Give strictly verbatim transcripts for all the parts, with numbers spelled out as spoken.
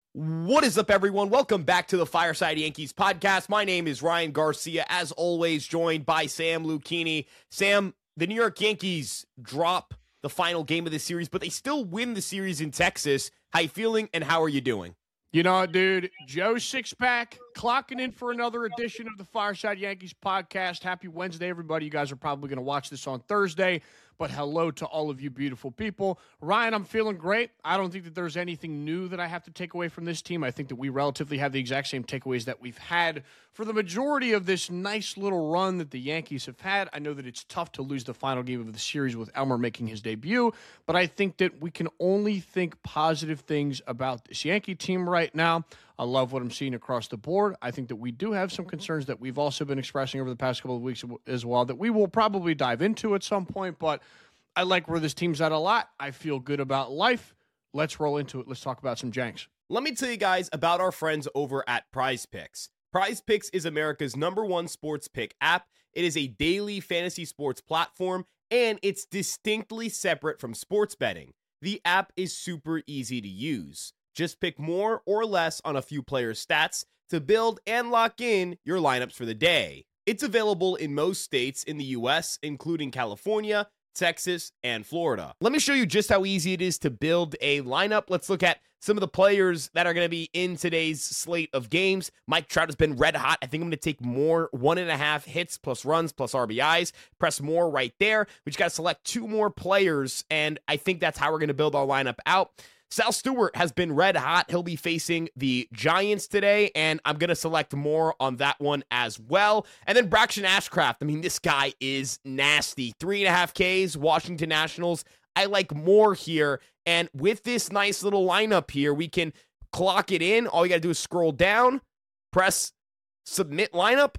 What is up, everyone? Welcome back to the Fireside Yankees podcast. My name is Ryan Garcia, as always, joined by Sam Lucchini. Sam, the New York Yankees drop the final game of the series, but they still win the series in Texas. How you feeling, and how are you doing? You know, dude, Joe Sixpack clocking in for another edition of the Fireside Yankees podcast. Happy Wednesday, everybody. You guys are probably going to watch this on Thursday, but hello to all of you beautiful people. Ryan, I'm feeling great. I don't think that there's anything new that I have to take away from this team. I think that we relatively have the exact same takeaways that we've had for the majority of this nice little run that the Yankees have had. I know that it's tough to lose the final game of the series with Elmer making his debut, but I think that we can only think positive things about this Yankee team right now. I love what I'm seeing across the board. I think that we do have some concerns that we've also been expressing over the past couple of weeks as well that we will probably dive into at some point, but I like where this team's at a lot. I feel good about life. Let's roll into it. Let's talk about some Janks. Let me tell you guys about our friends over at Prize Picks. Prize Picks is America's number one sports pick app. It is a daily fantasy sports platform, and it's distinctly separate from sports betting. The app is super easy to use. Just pick more or less on a few players' stats to build and lock in your lineups for the day. It's available in most states in the U S, including California, Texas, and Florida. Let me show you just how easy it is to build a lineup. Let's look at some of the players that are going to be in today's slate of games. Mike Trout has been red hot. I think I'm going to take more one and a half hits plus runs plus R B Is. Press more right there. We just got to select two more players, and I think that's how we're going to build our lineup out. Sal Stewart has been red hot. He'll be facing the Giants today, and I'm going to select more on that one as well. And then Braxton Ashcraft. I mean, this guy is nasty. Three and a half Ks, Washington Nationals. I like more here. And with this nice little lineup here, we can clock it in. All you got to do is scroll down, press submit lineup,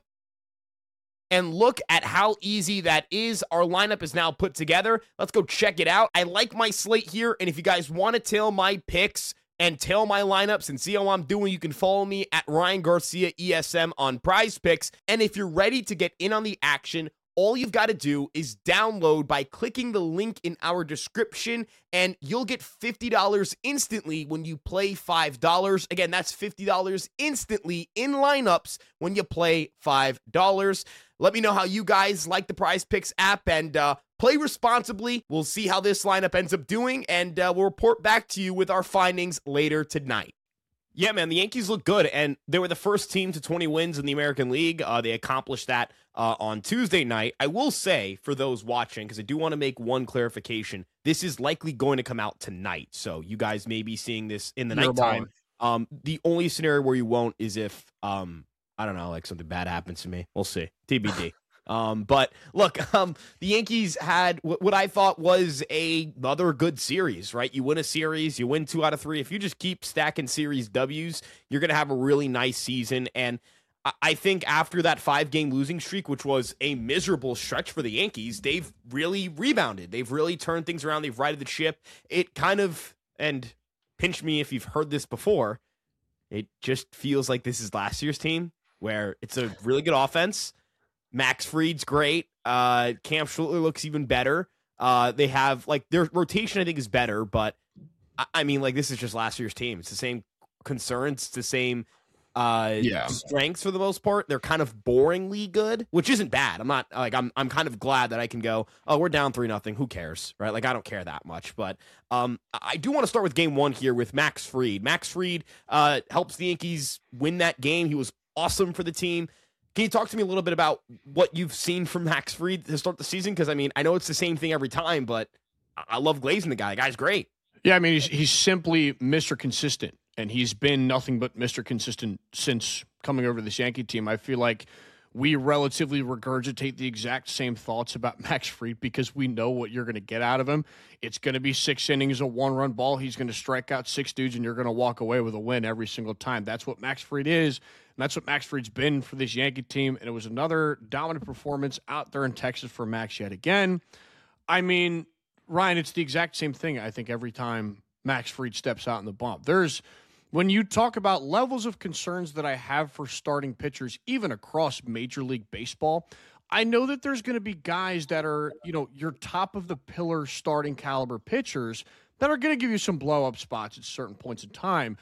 and look at how easy that is. Our lineup is now put together. Let's go check it out. I like my slate here, and if you guys want to tail my picks and tail my lineups and see how I'm doing, you can follow me at Ryan Garcia E S M on Prize Picks. And if you're ready to get in on the action, all you've got to do is download by clicking the link in our description, and you'll get fifty dollars instantly when you play five dollars. Again, that's fifty dollars instantly in lineups when you play five dollars. Let me know how you guys like the Prize Picks app, and uh, play responsibly. We'll see how this lineup ends up doing, and uh, we'll report back to you with our findings later tonight. Yeah, man, the Yankees look good, and they were the first team to twenty wins in the American League. Uh, they accomplished that uh, on Tuesday night. I will say, for those watching, because I do want to make one clarification, this is likely going to come out tonight, so you guys may be seeing this in the You're nighttime. Um, the only scenario where you won't is if, um, I don't know, like something bad happens to me. We'll see. T B D. Um, but look, um, the Yankees had what I thought was a, another good series, right? You win a series, you win two out of three. If you just keep stacking series W's, you're going to have a really nice season. And I think after that five-game losing streak, which was a miserable stretch for the Yankees, they've really rebounded. They've really turned things around. They've righted the ship. It kind of, and pinch me if you've heard this before, it just feels like this is last year's team, where it's a really good offense. Max Fried's great. Uh, Cam Schluter looks even better. Uh, they have, like, their rotation, I think, is better, but, I, I mean, like, this is just last year's team. It's the same concerns, it's the same uh, yeah. strengths for the most part. They're kind of boringly good, which isn't bad. I'm not, like, I'm I'm kind of glad that I can go, oh, we're down three nothing. Who cares, right? Like, I don't care that much, but um, I do want to start with game one here with Max Fried. Max Fried uh, helps the Yankees win that game. He was awesome for the team. Can you talk to me a little bit about what you've seen from Max Fried to start the season? Because, I mean, I know it's the same thing every time, but I love glazing the guy. The guy's great. Yeah, I mean, he's, he's simply Mister Consistent, and he's been nothing but Mister Consistent since coming over to this Yankee team. I feel like we relatively regurgitate the exact same thoughts about Max Fried because we know what you're going to get out of him. It's going to be six innings, a one-run ball. He's going to strike out six dudes, and you're going to walk away with a win every single time. That's what Max Fried is, and that's what Max Fried's been for this Yankee team, and it was another dominant performance out there in Texas for Max yet again. I mean, Ryan, it's the exact same thing, I think, every time Max Fried steps out in the bump. There's When you talk about levels of concerns that I have for starting pitchers, even across Major League Baseball, I know that there's going to be guys that are, you know, your top of the pillar starting caliber pitchers that are going to give you some blow up spots at certain points in time.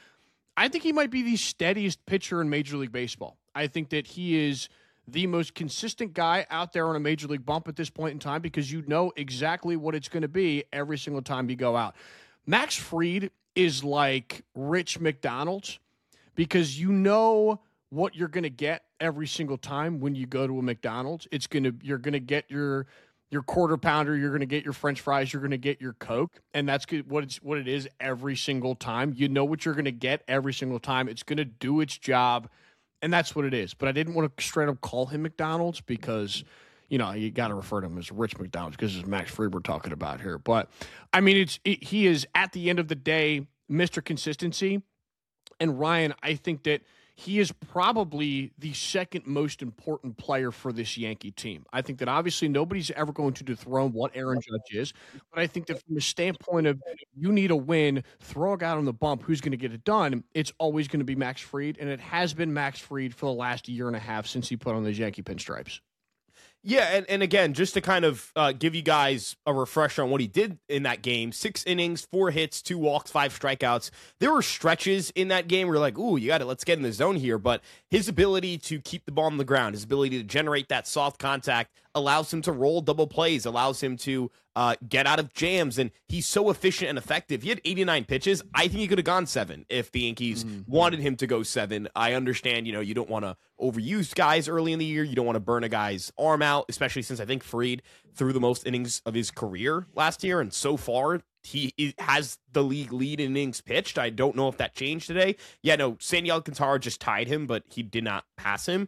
I think he might be the steadiest pitcher in Major League Baseball. I think that he is the most consistent guy out there on a Major League bump at this point in time because you know exactly what it's going to be every single time you go out. Max Fried is like Rich McDonald's because you know what you're going to get every single time when you go to a McDonald's. It's going to you're going to get your your quarter pounder, you're going to get your French fries, you're going to get your Coke, and that's what it's what it is every single time. You know what you're going to get every single time. It's going to do its job, and that's what it is. But I didn't want to straight up call him McDonald's because, you know, you got to refer to him as Rich McDonald's because it's Max Fried we're talking about here. But I mean, it's it, he is at the end of the day Mister Consistency, and Ryan, I think that he is probably the second most important player for this Yankee team. I think that obviously nobody's ever going to dethrone what Aaron Judge is, but I think that from the standpoint of you need a win, throw a guy on the bump, who's going to get it done, it's always going to be Max Fried, and it has been Max Fried for the last year and a half since he put on those Yankee pinstripes. Yeah, and, and again, just to kind of uh, give you guys a refresher on what he did in that game, six innings, four hits, two walks, five strikeouts. There were stretches in that game where you're like, ooh, you got it, let's get in the zone here. But his ability to keep the ball on the ground, his ability to generate that soft contact allows him to roll double plays, allows him to uh, get out of jams, and he's so efficient and effective. He had eighty-nine pitches. I think he could have gone seven if the Yankees mm-hmm. wanted him to go seven. I understand, you know, you don't want to overuse guys early in the year. You don't want to burn a guy's arm out, especially since I think Fried threw the most innings of his career last year, and so far he has the league lead in innings pitched. I don't know if that changed today. Yeah, no, Sandy Alcantara just tied him, but he did not pass him.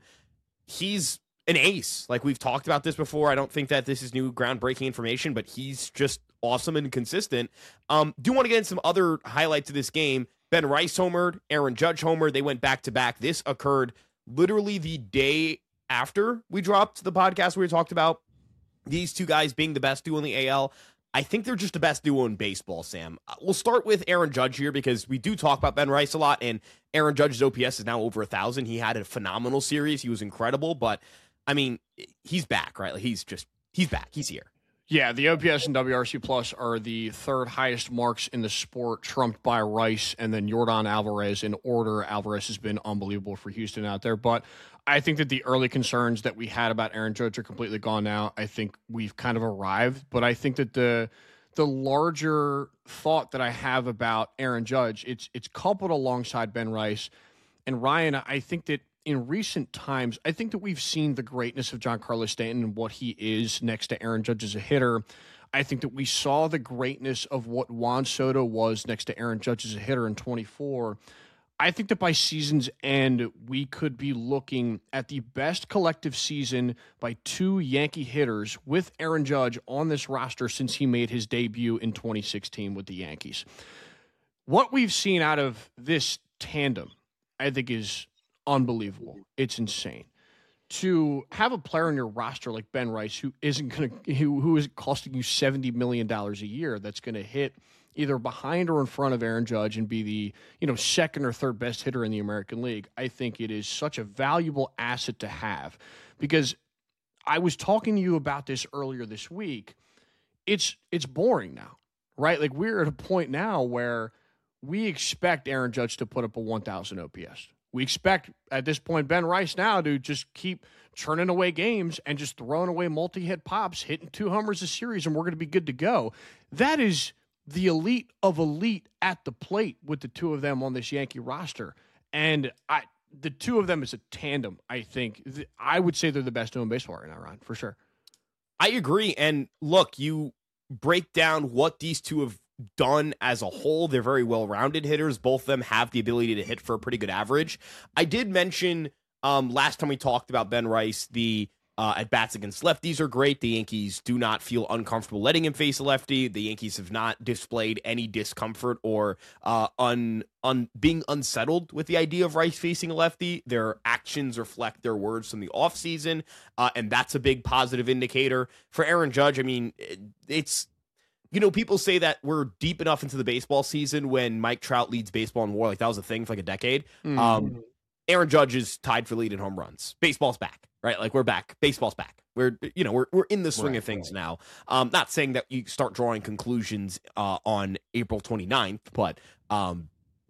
He's an ace. Like we've talked about this before. I don't think that this is new groundbreaking information, but he's just awesome and consistent. Um, do want to get in some other highlights of this game. Ben Rice homered, Aaron Judge homered. They went back to back. This occurred literally the day after we dropped the podcast where we talked about these two guys being the best duo in the A L. I think they're just the best duo in baseball, Sam. We'll start with Aaron Judge here because we do talk about Ben Rice a lot, and Aaron Judge's O P S is now over one thousand. He had a phenomenal series. He was incredible, but I mean, he's back, right? Like he's just, he's back. He's here. Yeah, the O P S and W R C Plus are the third highest marks in the sport, trumped by Rice and then Yordan Alvarez in order. Alvarez has been unbelievable for Houston out there. But I think that the early concerns that we had about Aaron Judge are completely gone now. I think we've kind of arrived. But I think that the the larger thought that I have about Aaron Judge, it's it's coupled alongside Ben Rice. And Ryan, I think that in recent times, I think that we've seen the greatness of Giancarlo Stanton and what he is next to Aaron Judge as a hitter. I think that we saw the greatness of what Juan Soto was next to Aaron Judge as a hitter in twenty-four. I think that by season's end, we could be looking at the best collective season by two Yankee hitters with Aaron Judge on this roster since he made his debut in twenty sixteen with the Yankees. What we've seen out of this tandem, I think, is unbelievable. It's insane to have a player on your roster like Ben Rice who isn't going to who, who is costing you seventy million dollars a year that's going to hit either behind or in front of Aaron Judge and be the, you know, second or third best hitter in the American League. I think it is such a valuable asset to have because I was talking to you about this earlier this week. It's it's boring now, right? Like we're at a point now where we expect Aaron Judge to put up a one thousand O P S. We expect, at this point, Ben Rice now to just keep churning away games and just throwing away multi-hit pops, hitting two homers a series, and we're going to be good to go. That is the elite of elite at the plate with the two of them on this Yankee roster. And I, the two of them is a tandem, I think. I would say they're the best duo in baseball right now, Ron, for sure. I agree. And look, you break down what these two have done as a whole. They're very well-rounded hitters. Both of them have the ability to hit for a pretty good average. I did mention um, last time we talked about Ben Rice, the uh, at-bats against lefties are great. The Yankees do not feel uncomfortable letting him face a lefty. The Yankees have not displayed any discomfort or uh, un, un being unsettled with the idea of Rice facing a lefty. Their actions reflect their words from the offseason, uh, and that's a big positive indicator. For Aaron Judge, I mean, it's you know, people say that we're deep enough into the baseball season when Mike Trout leads baseball in WAR. Like that was a thing for like a decade. Mm. Um, Aaron Judge is tied for lead in home runs. Baseball's back, right? Like we're back. Baseball's back. We're, you know, we're, we're in the swing right, of things right. now. Um, not saying that you start drawing conclusions uh, on April twenty-ninth, but um,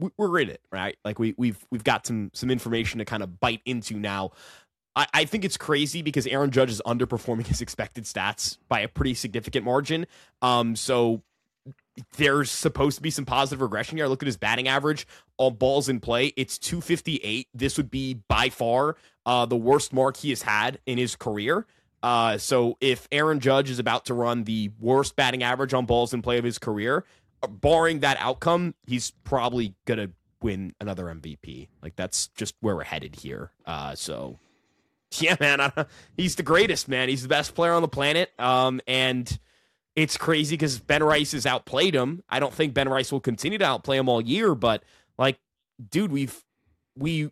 we're in it, right? Like we we've we've got some some information to kind of bite into now. I, I think it's crazy because Aaron Judge is underperforming his expected stats by a pretty significant margin. Um, so there's supposed to be some positive regression here. I look at his batting average on balls in play. It's two fifty-eight. This would be by far uh, the worst mark he has had in his career. Uh, so if Aaron Judge is about to run the worst batting average on balls in play of his career, barring that outcome, he's probably going to win another M V P. Like, that's just where we're headed here. Uh, so, yeah, man, I, he's the greatest, man. He's the best player on the planet. Um, and it's crazy because Ben Rice has outplayed him. I don't think Ben Rice will continue to outplay him all year, but, like, dude, we've we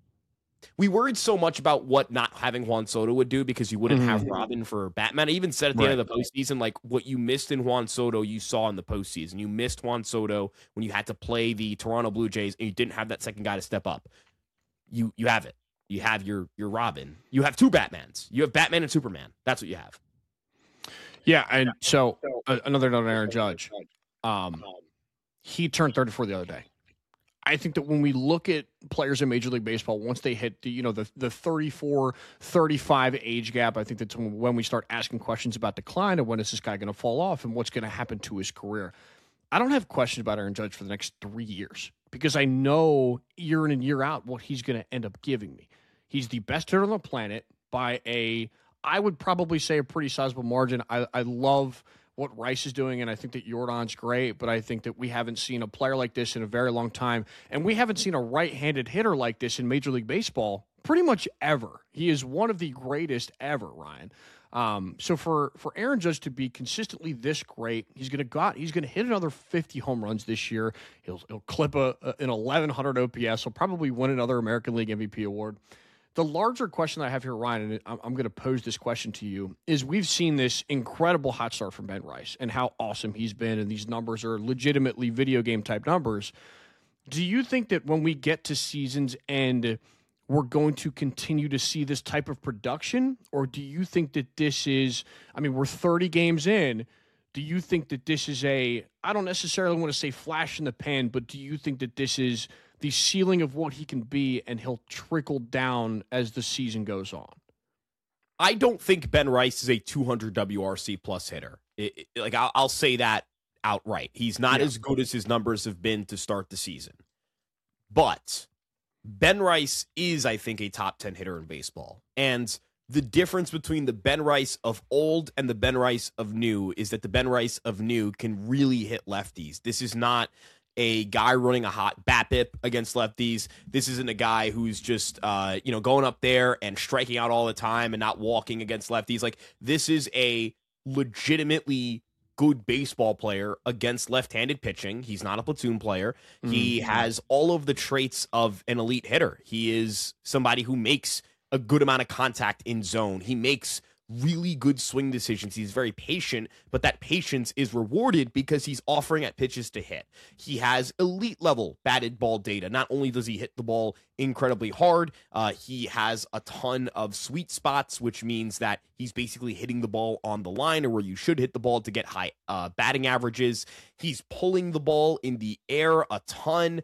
we worried so much about what not having Juan Soto would do because you wouldn't mm-hmm. have Robin for Batman. I even said at the right. end of the postseason, like, what you missed in Juan Soto, you saw in the postseason. You missed Juan Soto when you had to play the Toronto Blue Jays and you didn't have that second guy to step up. You you have it. You have your your Robin. You have two Batmans. You have Batman and Superman. That's what you have. Yeah, and so uh, another note on Aaron Judge. Um, he turned thirty-four the other day. I think that when we look at players in Major League Baseball, once they hit the, you know, the, the thirty-four, thirty-five age gap, I think that's when we start asking questions about decline and when is this guy going to fall off and what's going to happen to his career. I don't have questions about Aaron Judge for the next three years because I know year in and year out what he's going to end up giving me. He's the best hitter on the planet by a, I would probably say, a pretty sizable margin. I, I love what Rice is doing, and I think that Yordan's great, but I think that we haven't seen a player like this in a very long time, and we haven't seen a right-handed hitter like this in Major League Baseball pretty much ever. He is one of the greatest ever, Ryan. Um, so for, for Aaron Judge to be consistently this great, he's going to got he's going to hit another fifty home runs this year. He'll he'll clip a, a an eleven hundred O P S. He'll probably win another American League M V P award. The larger question that I have here, Ryan, and I'm, I'm going to pose this question to you, is we've seen this incredible hot start from Ben Rice and how awesome he's been, and these numbers are legitimately video game type numbers. Do you think that when we get to season's end, we're going to continue to see this type of production, or do you think that this is, I mean, we're thirty games in, do you think that this is a, I don't necessarily want to say flash in the pan, but do you think that this is the ceiling of what he can be, and he'll trickle down as the season goes on? I don't think Ben Rice is a two hundred W R C plus hitter. It, it, like I'll, I'll say that outright. He's not yeah. as good as his numbers have been to start the season. But Ben Rice is, I think, a top ten hitter in baseball. And the difference between the Ben Rice of old and the Ben Rice of new is that the Ben Rice of new can really hit lefties. This is not a guy running a hot BABIP against lefties. This isn't a guy who's just, uh, you know, going up there and striking out all the time and not walking against lefties. Like, this is a legitimately good baseball player against left-handed pitching. He's not a platoon player. Mm-hmm. He has all of the traits of an elite hitter. He is somebody who makes a good amount of contact in zone. He makes really good swing decisions. He's very patient, but that patience is rewarded because he's offering at pitches to hit. He has elite level batted ball data. Not only does he hit the ball incredibly hard, uh, he has a ton of sweet spots, which means that he's basically hitting the ball on the line or where you should hit the ball to get high uh, batting averages. He's pulling the ball in the air a ton.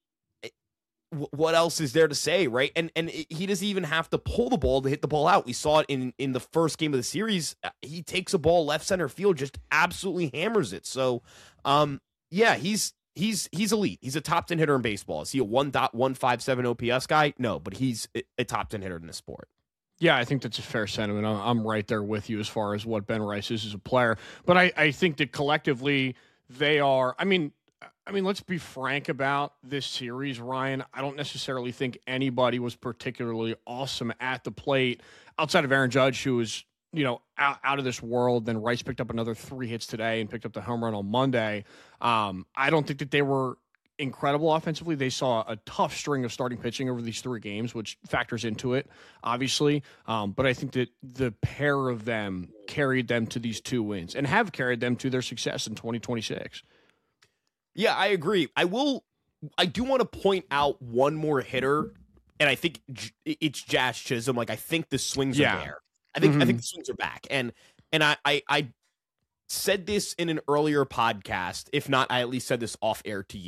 What else is there to say, right? And and he doesn't even have to pull the ball to hit the ball out. We saw it in, in the first game of the series. He takes a ball left center field, just absolutely hammers it. So, um, yeah, he's he's he's elite. He's a top ten hitter in baseball. Is he a one point one five seven O P S guy? No, but he's a top ten hitter in the sport. Yeah, I think that's a fair sentiment. I'm right there with you as far as what Ben Rice is as a player. But I, I think that collectively they are, I mean, I mean, let's be frank about this series, Ryan. I don't necessarily think anybody was particularly awesome at the plate outside of Aaron Judge, who was, you know, out, out of this world. Then Rice picked up another three hits today and picked up the home run on Monday. Um, I don't think that they were incredible offensively. They saw a tough string of starting pitching over these three games, which factors into it, obviously. Um, but I think that the pair of them carried them to these two wins and have carried them to their success in twenty twenty-six. Yeah, I agree. I will. I do want to point out one more hitter, and I think it's Jazz Chisholm. Like, I think the swings yeah. are there. I think mm-hmm. I think the swings are back. And and I, I I said this in an earlier podcast. If not, I at least said this off air to you.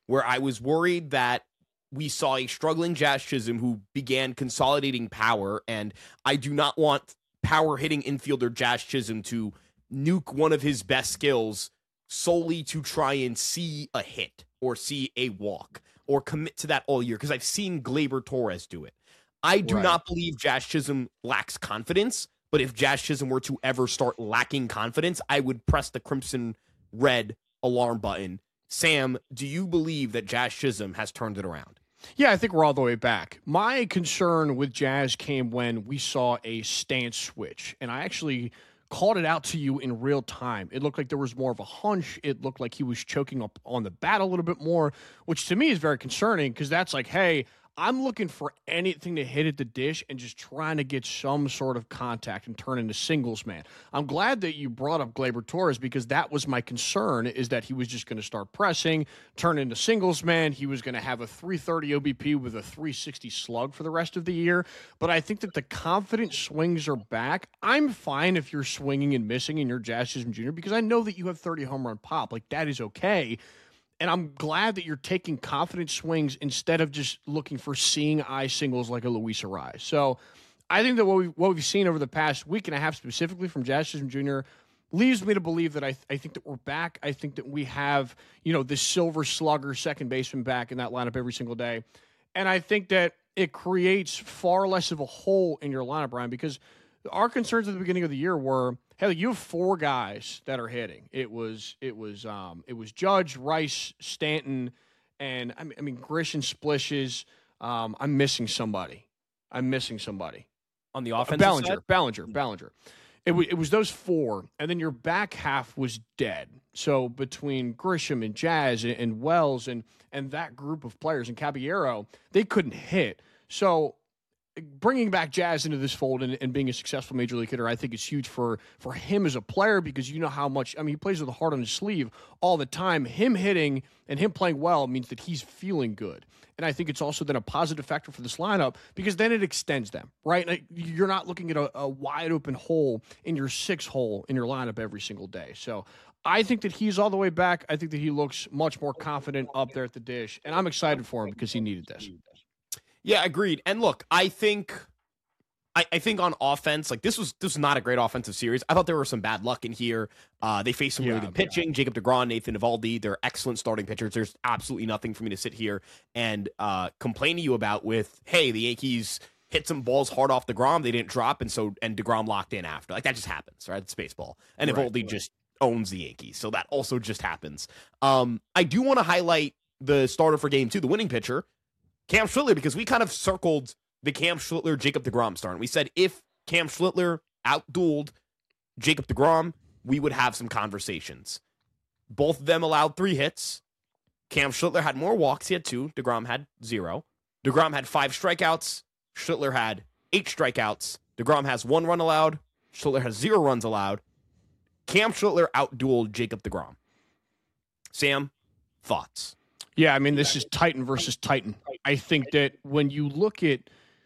where I was worried that we saw a struggling Jazz Chisholm who began consolidating power, and I do not want power-hitting infielder Jazz Chisholm to nuke one of his best skills solely to try and see a hit or see a walk or commit to that all year, because I've seen Gleyber Torres do it. I do Right. not believe Jazz Chisholm lacks confidence, but if Jazz Chisholm were to ever start lacking confidence, I would press the crimson red alarm button. Sam, do you believe that Jazz Chisholm has turned it around? Yeah, I think we're all the way back. My concern with Jazz came when we saw a stance switch, and I actually called it out to you in real time. It looked like there was more of a hunch. It looked like he was choking up on the bat a little bit more, which to me is very concerning because that's like, hey, I'm looking for anything to hit at the dish and just trying to get some sort of contact and turn into singles man. I'm glad that you brought up Gleyber Torres because that was my concern, is that he was just going to start pressing, turn into singles man. He was going to have a three thirty O B P with a three sixty slug for the rest of the year. But I think that the confident swings are back. I'm fine if you're swinging and missing in your Jazz Chisholm Junior because I know that you have thirty home run pop. Like, that is okay. And I'm glad that you're taking confident swings instead of just looking for seeing eye singles like a Luis Arraez. So I think that what we've, what we've seen over the past week and a half specifically from Jazz Chisholm Junior leaves me to believe that I, th- I think that we're back. I think that we have, you know, this silver slugger second baseman back in that lineup every single day. And I think that it creates far less of a hole in your lineup, Brian, because our concerns at the beginning of the year were, hey, you have four guys that are hitting. It was it was um it was Judge, Rice, Stanton, and I mean, I mean Grisham splishes. Um, I'm missing somebody. I'm missing somebody On the offensive Ballinger, side? Ballinger, Ballinger. It was it was those four, and then your back half was dead. So between Grisham and Jazz and, and Wells and and that group of players and Caballero, they couldn't hit. So bringing back Jazz into this fold and, and being a successful major league hitter, I think is huge for for him as a player because you know how much, I mean, he plays with a heart on his sleeve all the time. Him hitting and him playing well means that he's feeling good. And I think it's also then a positive factor for this lineup because then it extends them, right? Like, you're not looking at a, a wide open hole in your six hole in your lineup every single day. So I think that he's all the way back. I think that he looks much more confident up there at the dish. And I'm excited for him because he needed this. Yeah, agreed. And look, I think I, I think on offense, like this was this was not a great offensive series. I thought there was some bad luck in here. Uh, they faced some really Yeah, good pitching. Yeah. Jacob deGrom, Nathan Eovaldi, they're excellent starting pitchers. There's absolutely nothing for me to sit here and uh, complain to you about with, hey, the Yankees hit some balls hard off deGrom, they didn't drop, and so and deGrom locked in after. Like, that just happens, right? It's baseball. And Right, Eovaldi right. just owns the Yankees, so that also just happens. Um, I do want to highlight the starter for game two, the winning pitcher, Cam Schlittler, because we kind of circled the Cam Schlittler, Jacob deGrom start. And we said if Cam Schlittler outdueled Jacob deGrom, we would have some conversations. Both of them allowed three hits. Cam Schlittler had more walks. He had two. deGrom had zero. deGrom had five strikeouts. Schlittler had eight strikeouts. deGrom has one run allowed. Schlittler has zero runs allowed. Cam Schlittler outdueled Jacob deGrom. Sam, thoughts? Yeah, I mean, this is Titan versus Titan. I think that when you look at,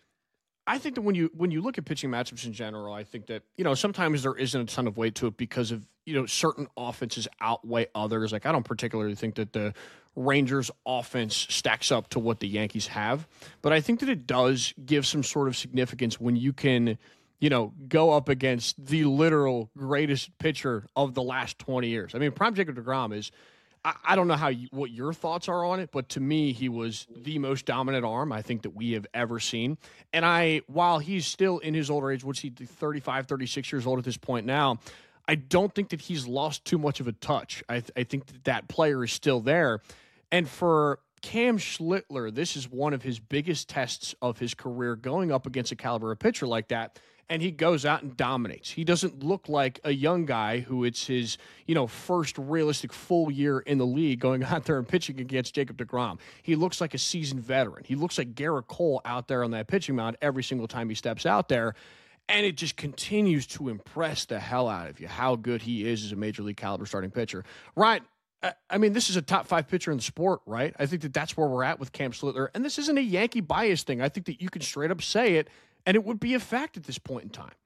I think that when you when you look at pitching matchups in general, I think that, you know, sometimes there isn't a ton of weight to it because of, you know, certain offenses outweigh others. Like, I don't particularly think that the Rangers offense stacks up to what the Yankees have, but I think that it does give some sort of significance when you can, you know, go up against the literal greatest pitcher of the last twenty years. I mean, prime Jacob deGrom is, I, I don't know how you, what your thoughts are on it, but to me, he was the most dominant arm I think that we have ever seen. And I, while he's still in his older age, what's he, thirty-five, thirty-six years old at this point now, I don't think that he's lost too much of a touch. I, th- I think that that player is still there. And for Cam Schlittler, this is one of his biggest tests of his career, going up against a caliber of pitcher like that. And he goes out and dominates. He doesn't look like a young guy who it's his, you know, first realistic full year in the league going out there and pitching against Jacob deGrom. He looks like a seasoned veteran. He looks like Garrett Cole out there on that pitching mound every single time he steps out there. And it just continues to impress the hell out of you how good he is as a major league caliber starting pitcher. Right. I mean, this is a top five pitcher in the sport, right? I think that that's where we're at with Cam Schlittler. And this isn't a Yankee bias thing. I think that you can straight up say it, and it would be a fact at this point in time.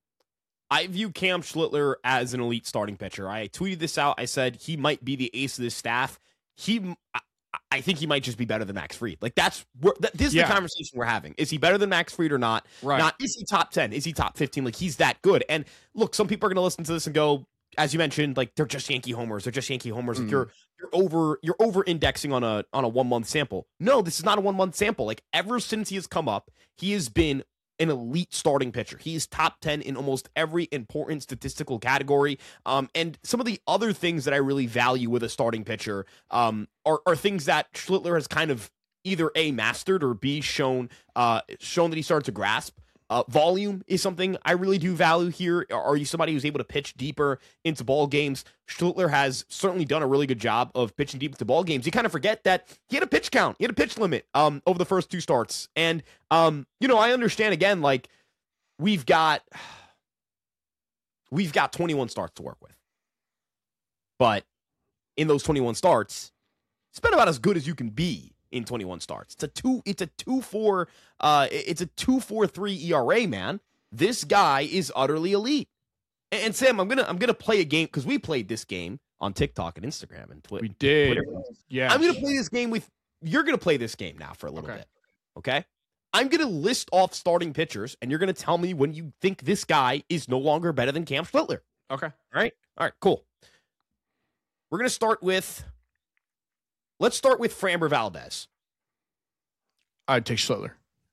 I view Cam Schlittler as an elite starting pitcher. I tweeted this out. I said he might be the ace of this staff. He, I, I think he might just be better than Max Fried. Like that's we're, th- this is Yeah. the conversation we're having. Is he better than Max Fried or not? Right. Not is he top ten? Is he top fifteen? Like he's that good. And look, some people are going to listen to this and go, as you mentioned, like they're just Yankee homers. They're just Yankee homers. Mm. Like you're you're over you're over indexing on a on a one month sample. No, this is not a one month sample. Like ever since he has come up, he has been an elite starting pitcher. He is top ten in almost every important statistical category. Um, and some of the other things that I really value with a starting pitcher um, are, are things that Schlittler has kind of either A, mastered or B, shown uh, shown that he started to grasp. Uh, volume is something I really do value here. Are you somebody who's able to pitch deeper into ball games? Schlittler has certainly done a really good job of pitching deep into ball games. You kind of forget that he had a pitch count, he had a pitch limit um, over the first two starts. And, um, you know, I understand, again, like, we've got, we've got twenty-one starts to work with. But in those twenty-one starts, it's been about as good as you can be in twenty-one starts. It's a two, it's a two four, uh, it's a two four three E R A, man. This guy is utterly elite. And, and Sam, I'm gonna I'm gonna play a game because we played this game on TikTok and Instagram and Twitter. We did. Yeah. I'm gonna play this game with you're gonna play this game now for a little Okay. bit. Okay. I'm gonna list off starting pitchers, and you're gonna tell me when you think this guy is no longer better than Cam Schlittler. Okay. All right. All right, cool. We're gonna start with Let's start with Framber Valdez. I'd take Schlittler.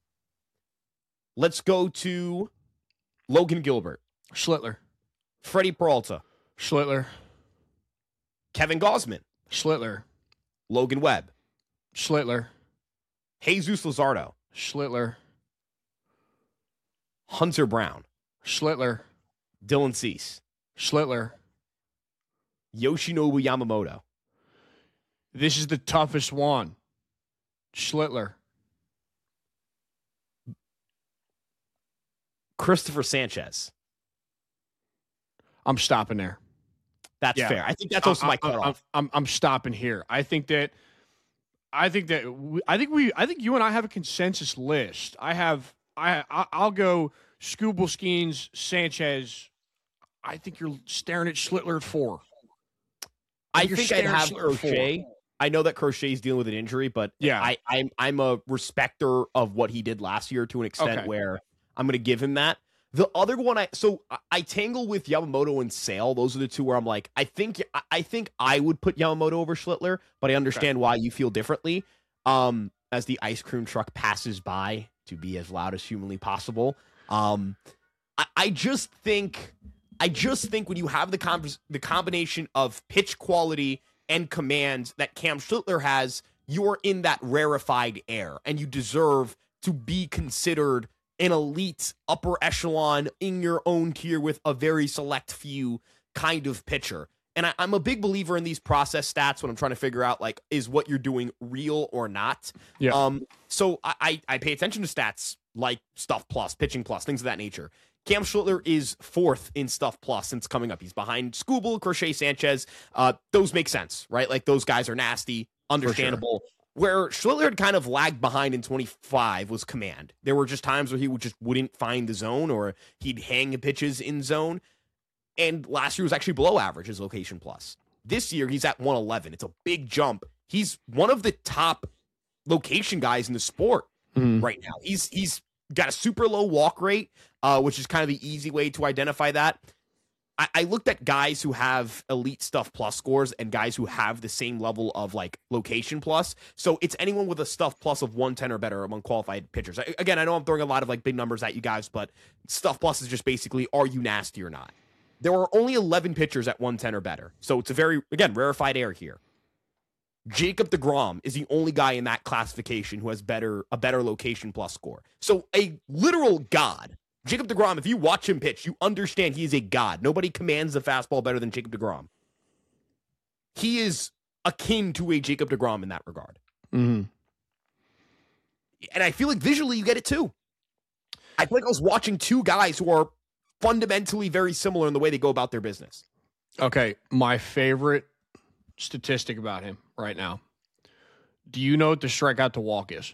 Let's go to Logan Gilbert, Schlittler. Freddie Peralta, Schlittler. Kevin Gausman, Schlittler. Logan Webb, Schlittler. Jesus Luzardo, Schlittler. Hunter Brown, Schlittler. Dylan Cease, Schlittler. Yoshinobu Yamamoto, This is the toughest one. Schlittler. Christopher Sanchez. I'm stopping there. That's Yeah. fair. I think that's also I- my I- I'm, cutoff. I'm, I'm stopping here. I think that I think that we, I think we I think you and I have a consensus list. I have I, I I'll go Scooble Skeens, Sanchez. I think you're staring at Schlittler at four. I you're think I'd staring have Schlittler at four. Crochet. I know that Crochet's dealing with an injury, but Yeah. I, I'm I'm a respecter of what he did last year to an extent Okay. where I'm going to give him that. The other one, I so I, I tangle with Yamamoto and Sale. Those are the two where I'm like, I think I, I think I would put Yamamoto over Schlittler, but I understand why you feel differently. Um, as the ice cream truck passes by to be as loud as humanly possible. Um, I, I just think I just think when you have the com- the combination of pitch quality and command that Cam Schlittler has, you're in that rarefied air, and you deserve to be considered an elite upper echelon in your own tier with a very select few kind of pitcher. And I, I'm a big believer in these process stats when I'm trying to figure out, like, is what you're doing real or not? Yeah. Um. So I, I, I pay attention to stats like Stuff Plus, Pitching Plus, things of that nature. Cam Schlittler is fourth in Stuff Plus since coming up. He's behind Scooble, Crochet, Sanchez. Uh, those make sense, right? Like, those guys are nasty, understandable. Where Schlittler had kind of lagged behind in twenty-five was command. There were just times where he would just wouldn't find the zone, or he'd hang pitches in zone. And last year was actually below average as location plus. This year he's at one eleven. It's a big jump. He's one of the top location guys in the sport Mhm. right now. He's he's got a super low walk rate, uh, which is kind of the easy way to identify that. I, I looked at guys who have elite Stuff Plus scores and guys who have the same level of like location plus. So it's anyone with a Stuff Plus of one ten or better among qualified pitchers. I, again, I know I'm throwing a lot of like big numbers at you guys, but Stuff Plus is just basically, are you nasty or not? There are only eleven pitchers at one ten or better. So it's a very, again, rarefied air here. Jacob deGrom is the only guy in that classification who has better a better location plus score. So a literal god. Jacob deGrom, if you watch him pitch, you understand he is a god. Nobody commands the fastball better than Jacob deGrom. He is akin to a Jacob deGrom in that regard. Mm-hmm. And I feel like visually you get it too. I feel like I was watching two guys who are fundamentally very similar in the way they go about their business. Okay, my favorite statistic about him right now. Do you know what the strikeout to walk is?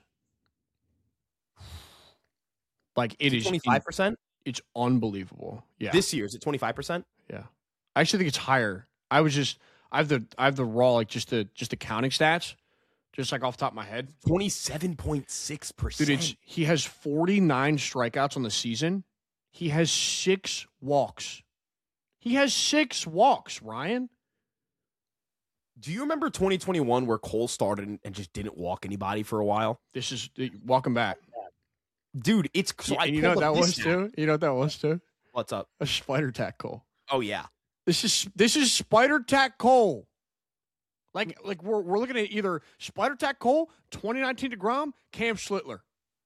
Like it is twenty-five percent? It's unbelievable. Yeah. This year, is it twenty-five percent? Yeah. I actually think it's higher. I was just I have the I have the raw like just the just the counting stats. Just like off the top of my head. twenty-seven point six percent. Dude, it's, he has forty-nine strikeouts on the season. He has six walks. He has six walks, Ryan. Do you remember twenty twenty-one where Cole started and just didn't walk anybody for a while? This is welcome back. Dude, it's so Yeah, I you know what that pulled up was this too? You know what that was too? What's up? A spider tack Cole. Oh yeah. This is this is spider tack Cole. Like like we're we're looking at either spider tack Cole, twenty nineteen DeGrom, Cam Schlittler.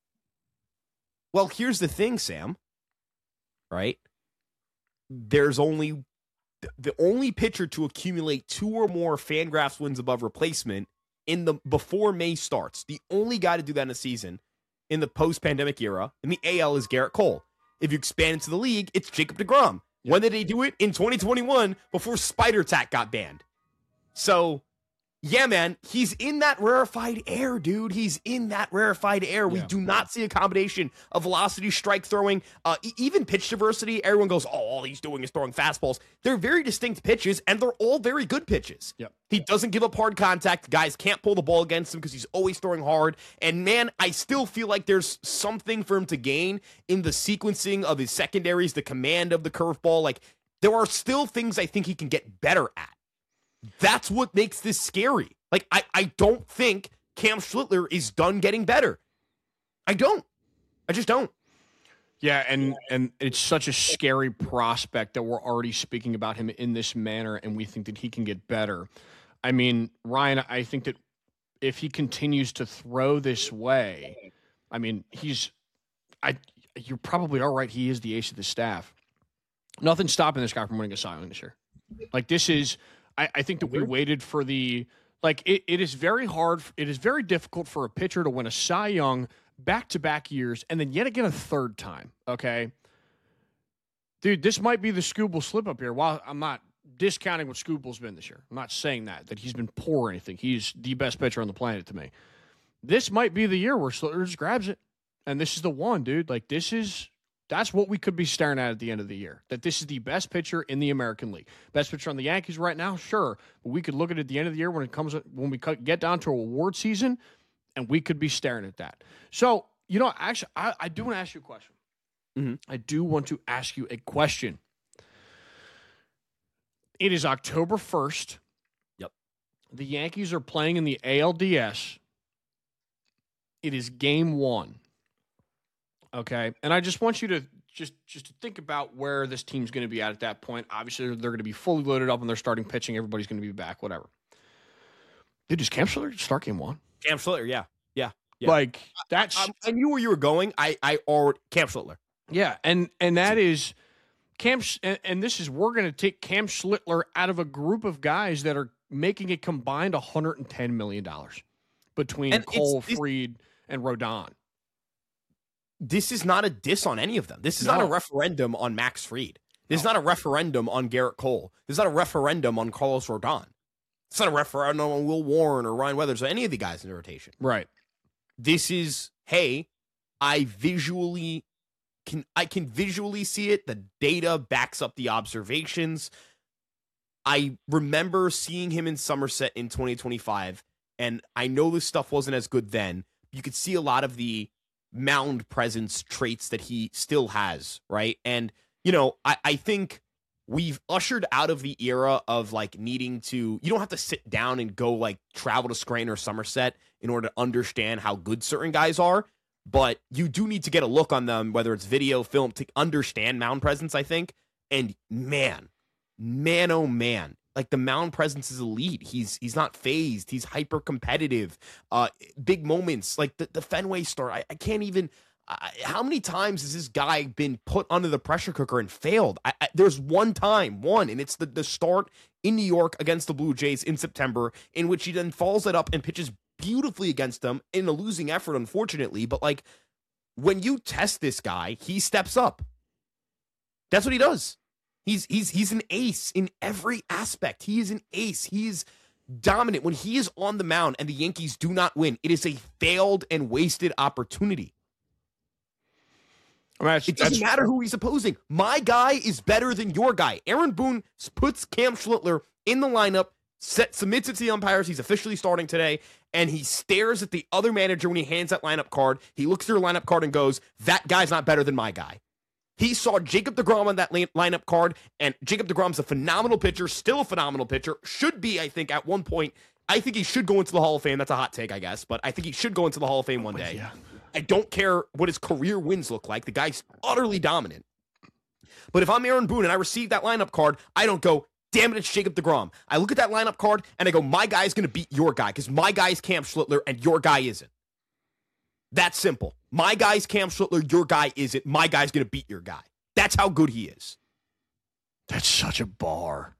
Well, here's the thing, Sam. Right? There's only the only pitcher to accumulate two or more Fangraphs wins above replacement in the before May starts. The only guy to do that in a season in the post-pandemic era in the A L is Garrett Cole. If you expand into the league, it's Jacob deGrom. Yep. When did he do it? In twenty twenty-one, before Spider Tack got banned. So, yeah, man, he's in that rarefied air, dude. He's in that rarefied air. We yeah. do not see a combination of velocity, strike throwing, uh, e- even pitch diversity. Everyone goes, oh, all he's doing is throwing fastballs. They're very distinct pitches, and they're all very good pitches. Yep. He doesn't give up hard contact. Guys can't pull the ball against him because he's always throwing hard. And, man, I still feel like there's something for him to gain in the sequencing of his secondaries, the command of the curveball. Like, there are still things I think he can get better at. That's what makes this scary. Like, I, I don't think Cam Schlittler is done getting better. I don't. I just don't. Yeah, and and it's such a scary prospect that we're already speaking about him in this manner, and we think that he can get better. I mean, Ryan, I think that if he continues to throw this way, I mean, he's I you're probably all right. He is the ace of the staff. Nothing's stopping this guy from winning a Cy Young this year. Like, this is I, I think that we waited for the like it, it is very hard. It is very difficult for a pitcher to win a Cy Young back-to-back years and then yet again a third time. Okay, dude, this might be the Skubal slip up here. While I'm not discounting what Skubal's been this year, I'm not saying that that he's been poor or anything. He's the best pitcher on the planet to me. This might be the year where Schlittler just grabs it, and this is the one, dude. Like, this is. That's what we could be staring at at the end of the year, that this is the best pitcher in the American League. Best pitcher on the Yankees right now, sure. But we could look at it at the end of the year when it comes when we get down to award season, and we could be staring at that. So, you know, actually, I, I do want to ask you a question. Mm-hmm. I do want to ask you a question. It is October first. Yep. The Yankees are playing in the A L D S. It is game one. Okay, and I just want you to just just to think about where this team's going to be at at that point. Obviously, they're going to be fully loaded up and they're starting pitching. Everybody's going to be back, whatever. Dude, does Cam Schlittler start game one? Cam Schlittler, yeah. Yeah. yeah. Like, that's... I, I, I knew where you were going. I, I already... Cam Schlittler. Yeah, and, and that is... Cam, and, and this is... We're going to take Cam Schlittler out of a group of guys that are making a combined one hundred ten million dollars between and Cole, it's, it's, Fried, and Rodon. This is not a diss on any of them. This is No. not a referendum on Max Fried. This no. is not a referendum on Garrett Cole. This is not a referendum on Carlos Rodon. It's not a referendum on Will Warren or Ryan Weathers or any of the guys in the rotation. Right. This is, hey, I visually can I can visually see it. The data backs up the observations. I remember seeing him in Somerset in twenty twenty-five, and I know this stuff wasn't as good then. You could see a lot of the mound presence traits that he still has, right? And, you know, I, I think we've ushered out of the era of, like, needing to, you don't have to sit down and go, like, travel to Scranton or Somerset in order to understand how good certain guys are, but you do need to get a look on them, whether it's video, film, to understand mound presence, I think. And, man, man, oh, man. Like, the mound presence is elite. He's he's not phased. He's hyper competitive. Uh, big moments like the, the Fenway start. I, I can't even. I, how many times has this guy been put under the pressure cooker and failed? I, I, there's one time, one, and it's the the start in New York against the Blue Jays in September, in which he then follows it up and pitches beautifully against them in a losing effort, unfortunately. But like, when you test this guy, he steps up. That's what he does. He's he's he's an ace in every aspect. He is an ace. He is dominant. When he is on the mound and the Yankees do not win, it is a failed and wasted opportunity. I mean, that's, it doesn't that's, matter who he's opposing. My guy is better than your guy. Aaron Boone puts Cam Schlittler in the lineup set, submits it to the umpires. He's officially starting today, and he stares at the other manager when he hands that lineup card. He looks through a lineup card and goes, that guy's not better than my guy. He saw Jacob deGrom on that lineup card, and Jacob deGrom's a phenomenal pitcher, still a phenomenal pitcher, should be, I think, at one point. I think he should go into the Hall of Fame. That's a hot take, I guess, but I think he should go into the Hall of Fame one day. Yeah. I don't care what his career wins look like. The guy's utterly dominant. But if I'm Aaron Boone and I receive that lineup card, I don't go, damn it, it's Jacob deGrom. I look at that lineup card and I go, my guy's going to beat your guy because my guy is Cam Schlittler and your guy isn't. That's simple. My guy's Cam Schlittler, your guy isn't. My guy's going to beat your guy. That's how good he is. That's such a bar.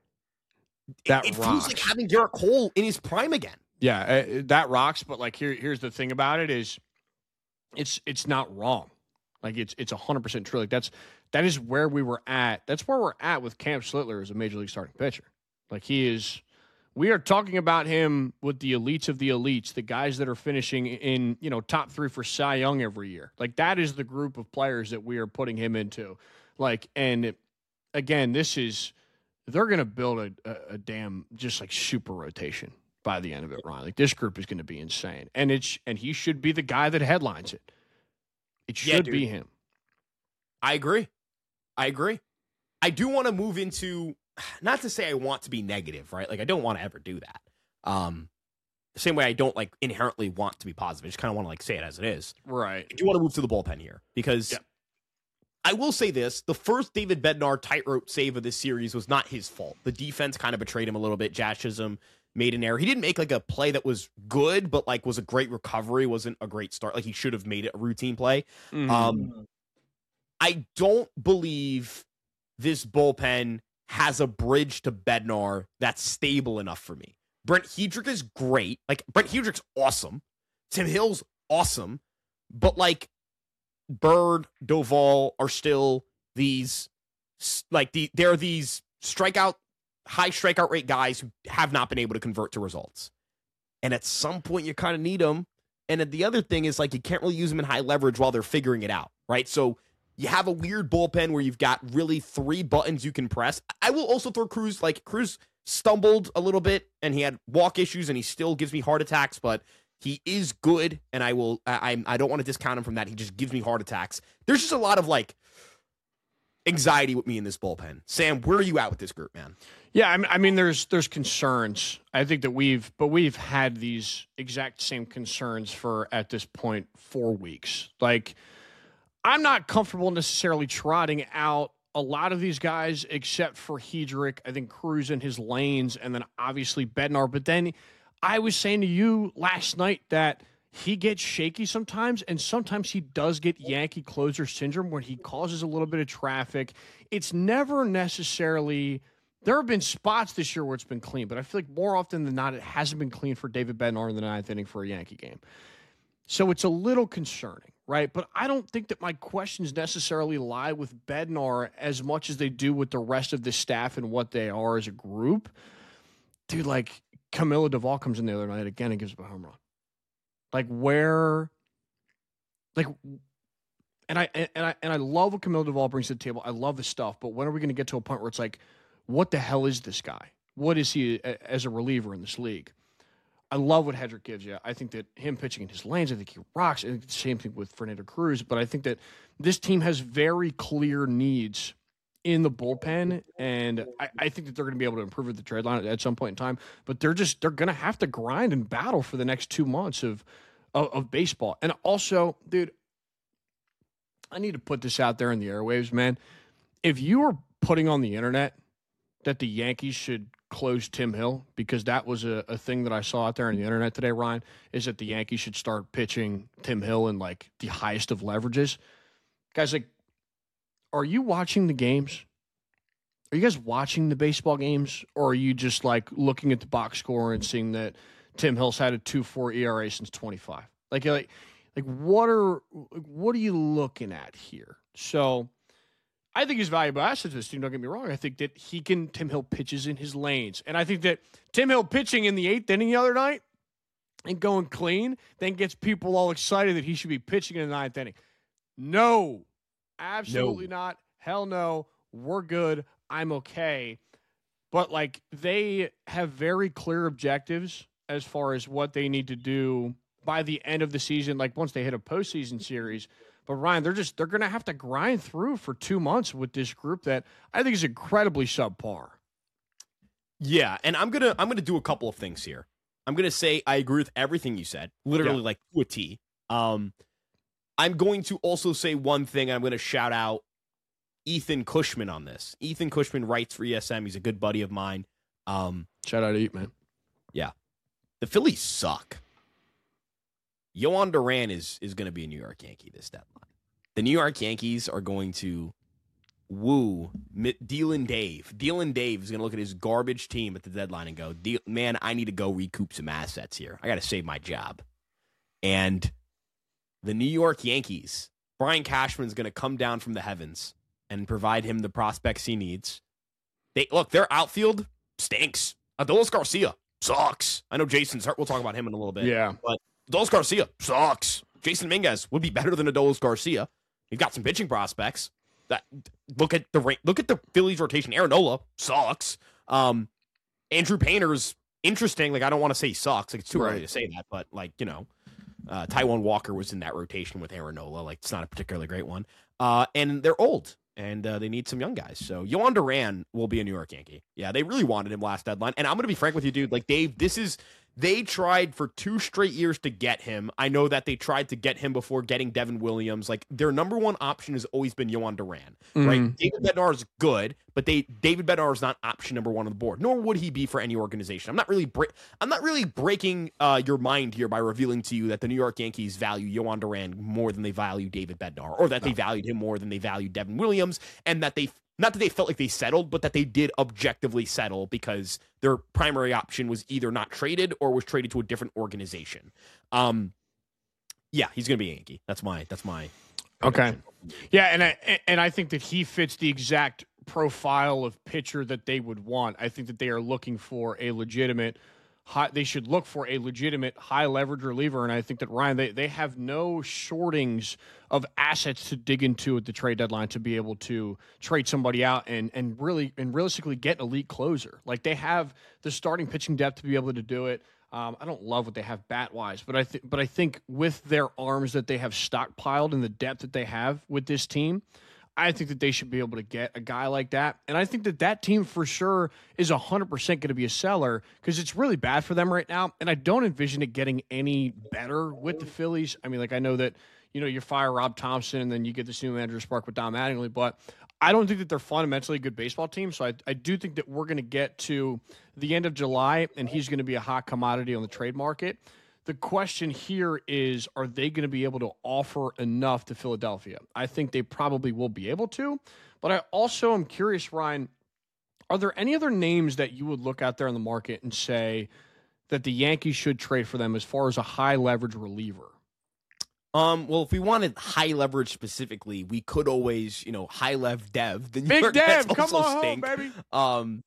That it, it rocks. feels like having Garrett Cole in his prime again. Yeah, uh, that rocks. But like, here, here's the thing about it is, it's it's not wrong. Like it's it's a hundred percent true. Like that's that is where we were at. That's where we're at with Cam Schlittler as a major league starting pitcher. Like he is. We are talking about him with the elites of the elites, the guys that are finishing in, you know, top three for Cy Young every year. Like that is the group of players that we are putting him into. Like, and it, again, this is, they're going to build a, a, a damn just like super rotation by the end of it, Ron. Like this group is going to be insane. And it's, and he should be the guy that headlines it. It should yeah, be him. I agree. I agree. I do want to move into, not to say I want to be negative, right? Like I don't want to ever do that. Um, the same way I don't like inherently want to be positive. I just kind of want to like say it as it is. Right. I do want to move to the bullpen here because yeah. I will say this. The first David Bednar tightrope save of this series was not his fault. The defense kind of betrayed him a little bit. Jazz Chisholm made an error. He didn't make like a play that was good, but like was a great recovery. Wasn't a great start. Like he should have made it a routine play. Mm-hmm. Um, I don't believe this bullpen has a bridge to Bednar that's stable enough for me. Brent Headrick is great. Like, Brent Headrick's awesome. Tim Hill's awesome. But, like, Bird, Doval are still these, like, the they're these strikeout, high strikeout rate guys who have not been able to convert to results. And at some point, you kind of need them. And the other thing is, like, you can't really use them in high leverage while they're figuring it out, right? So, you have a weird bullpen where you've got really three buttons you can press. I will also throw Cruz. Like, Cruz stumbled a little bit, and he had walk issues, and he still gives me heart attacks, but he is good, and I will. I I don't want to discount him from that. He just gives me heart attacks. There's just a lot of, like, anxiety with me in this bullpen. Sam, where are you at with this group, man? Yeah, I mean, there's there's concerns. I think that we've, but we've had these exact same concerns for, at this point, four weeks. Like, I'm not comfortable necessarily trotting out a lot of these guys except for Headrick. I think Cruz in his lanes, and then obviously Bednar. But then I was saying to you last night that he gets shaky sometimes, and sometimes he does get Yankee closer syndrome where he causes a little bit of traffic. It's never necessarily – there have been spots this year where it's been clean, but I feel like more often than not it hasn't been clean for David Bednar in the ninth inning for a Yankee game. So it's a little concerning, right? But I don't think that my questions necessarily lie with Bednar as much as they do with the rest of the staff and what they are as a group. Dude, like Camilo Doval comes in the other night again and gives up a home run. Like where, like, and I and I and I love what Camilo Doval brings to the table. I love the stuff, but when are we going to get to a point where it's like, what the hell is this guy? What is he as a reliever in this league? I love what Headrick gives you. I think that him pitching in his lanes, I think he rocks. I think the same thing with Fernando Cruz. But I think that this team has very clear needs in the bullpen, and I, I think that they're going to be able to improve at the trade line at some point in time. But they're just they're going to have to grind and battle for the next two months of, of of baseball. And also, dude, I need to put this out there in the airwaves, man. If you are putting on the internet that the Yankees should close Tim Hill, because that was a, a thing that I saw out there on the internet today, Ryan, is that the Yankees should start pitching Tim Hill in like the highest of leverages. Guys, like, are you watching the games? Are you guys watching the baseball games? Or are you just like looking at the box score and seeing that Tim Hill's had a two point four E R A since twenty-five? Like, like, like what are what are you looking at here? So I think he's a valuable asset to this team, don't get me wrong. I think that he can, Tim Hill pitches in his lanes. And I think that Tim Hill pitching in the eighth inning the other night and going clean then gets people all excited that he should be pitching in the ninth inning. No, absolutely no. Not. Hell no. We're good. I'm okay. but like they have very clear objectives as far as what they need to do by the end of the season. Like once they hit a postseason series, but Ryan, they're just they're going to have to grind through for two months with this group that I think is incredibly subpar. Yeah, and I'm gonna I'm gonna do a couple of things here. I'm gonna say I agree with everything you said, literally Yeah. like to a T. Um, I'm going to also say one thing. I'm going to shout out Ethan Cushman on this. Ethan Cushman writes for E S M. He's a good buddy of mine. Um, Shout out to Eat, man. yeah, the Phillies suck. Yohan Duran is is going to be a New York Yankee this deadline. The New York Yankees are going to woo Dealin' Dave. Dealin' Dave is going to look at his garbage team at the deadline and go, man, I need to go recoup some assets here. I got to save my job. And the New York Yankees, Brian Cashman's going to come down from the heavens and provide him the prospects he needs. They look, their outfield stinks. Adolis Garcia sucks. I know Jason's hurt. We'll talk about him in a little bit. Yeah. But Adolis Garcia sucks. Jason Minguez would be better than Adolis Garcia. You've got some pitching prospects. That look at the look at the Phillies rotation. Aaron Nola sucks. Um, Andrew Painter's interesting. Like I don't want to say he sucks. Like it's too Right. early to say that, but like you know, uh, Taijuan Walker was in that rotation with Aaron Nola. Like it's not a particularly great one. Uh, and they're old and uh, they need some young guys. So Yohan Duran will be a New York Yankee. Yeah, they really wanted him last deadline. And I'm gonna be frank with you, dude. Like Dave, this is. They tried for two straight years to get him. I know that they tried to get him before getting Devin Williams. Like their number one option has always been Yohan Duran, right? Mhm. David Bednar is good, but they David Bednar is not option number one on the board. Nor would he be for any organization. I'm not really bre- I'm not really breaking uh, your mind here by revealing to you that the New York Yankees value Yohan Duran more than they value David Bednar, or that no. they valued him more than they valued Devin Williams, and that they. Not that they felt like they settled, but that they did objectively settle because their primary option was either not traded or was traded to a different organization. Um, yeah, he's going to be a Yankee. That's my that's my okay. Yeah, and I and I think that he fits the exact profile of pitcher that they would want. I think that they are looking for a legitimate high, they should look for a legitimate high leverage reliever, and I think that Ryan they they have no shortings of assets to dig into at the trade deadline to be able to trade somebody out and and really and realistically get an elite closer. Like they have the starting pitching depth to be able to do it. Um, I don't love what they have bat wise, but I think but I think with their arms that they have stockpiled and the depth that they have with this team, I think that they should be able to get a guy like that. And I think that that team for sure is one hundred percent going to be a seller because it's really bad for them right now. And I don't envision it getting any better with the Phillies. I mean, like I know that, you know, you fire Rob Thompson and then you get this new manager spark with Don Mattingly, but I don't think that they're fundamentally a good baseball team. So I, I do think that we're going to get to the end of July and he's going to be a hot commodity on the trade market. The question here is, are they going to be able to offer enough to Philadelphia? I think they probably will be able to, but I also am curious, Ryan, are there any other names that you would look out there in the market and say that the Yankees should trade for them as far as a high leverage reliever? Um, well, if we wanted high leverage specifically, we could always, you know, high lev Dev. The New Big York Dev, Mets come also on stink. home, baby. Um,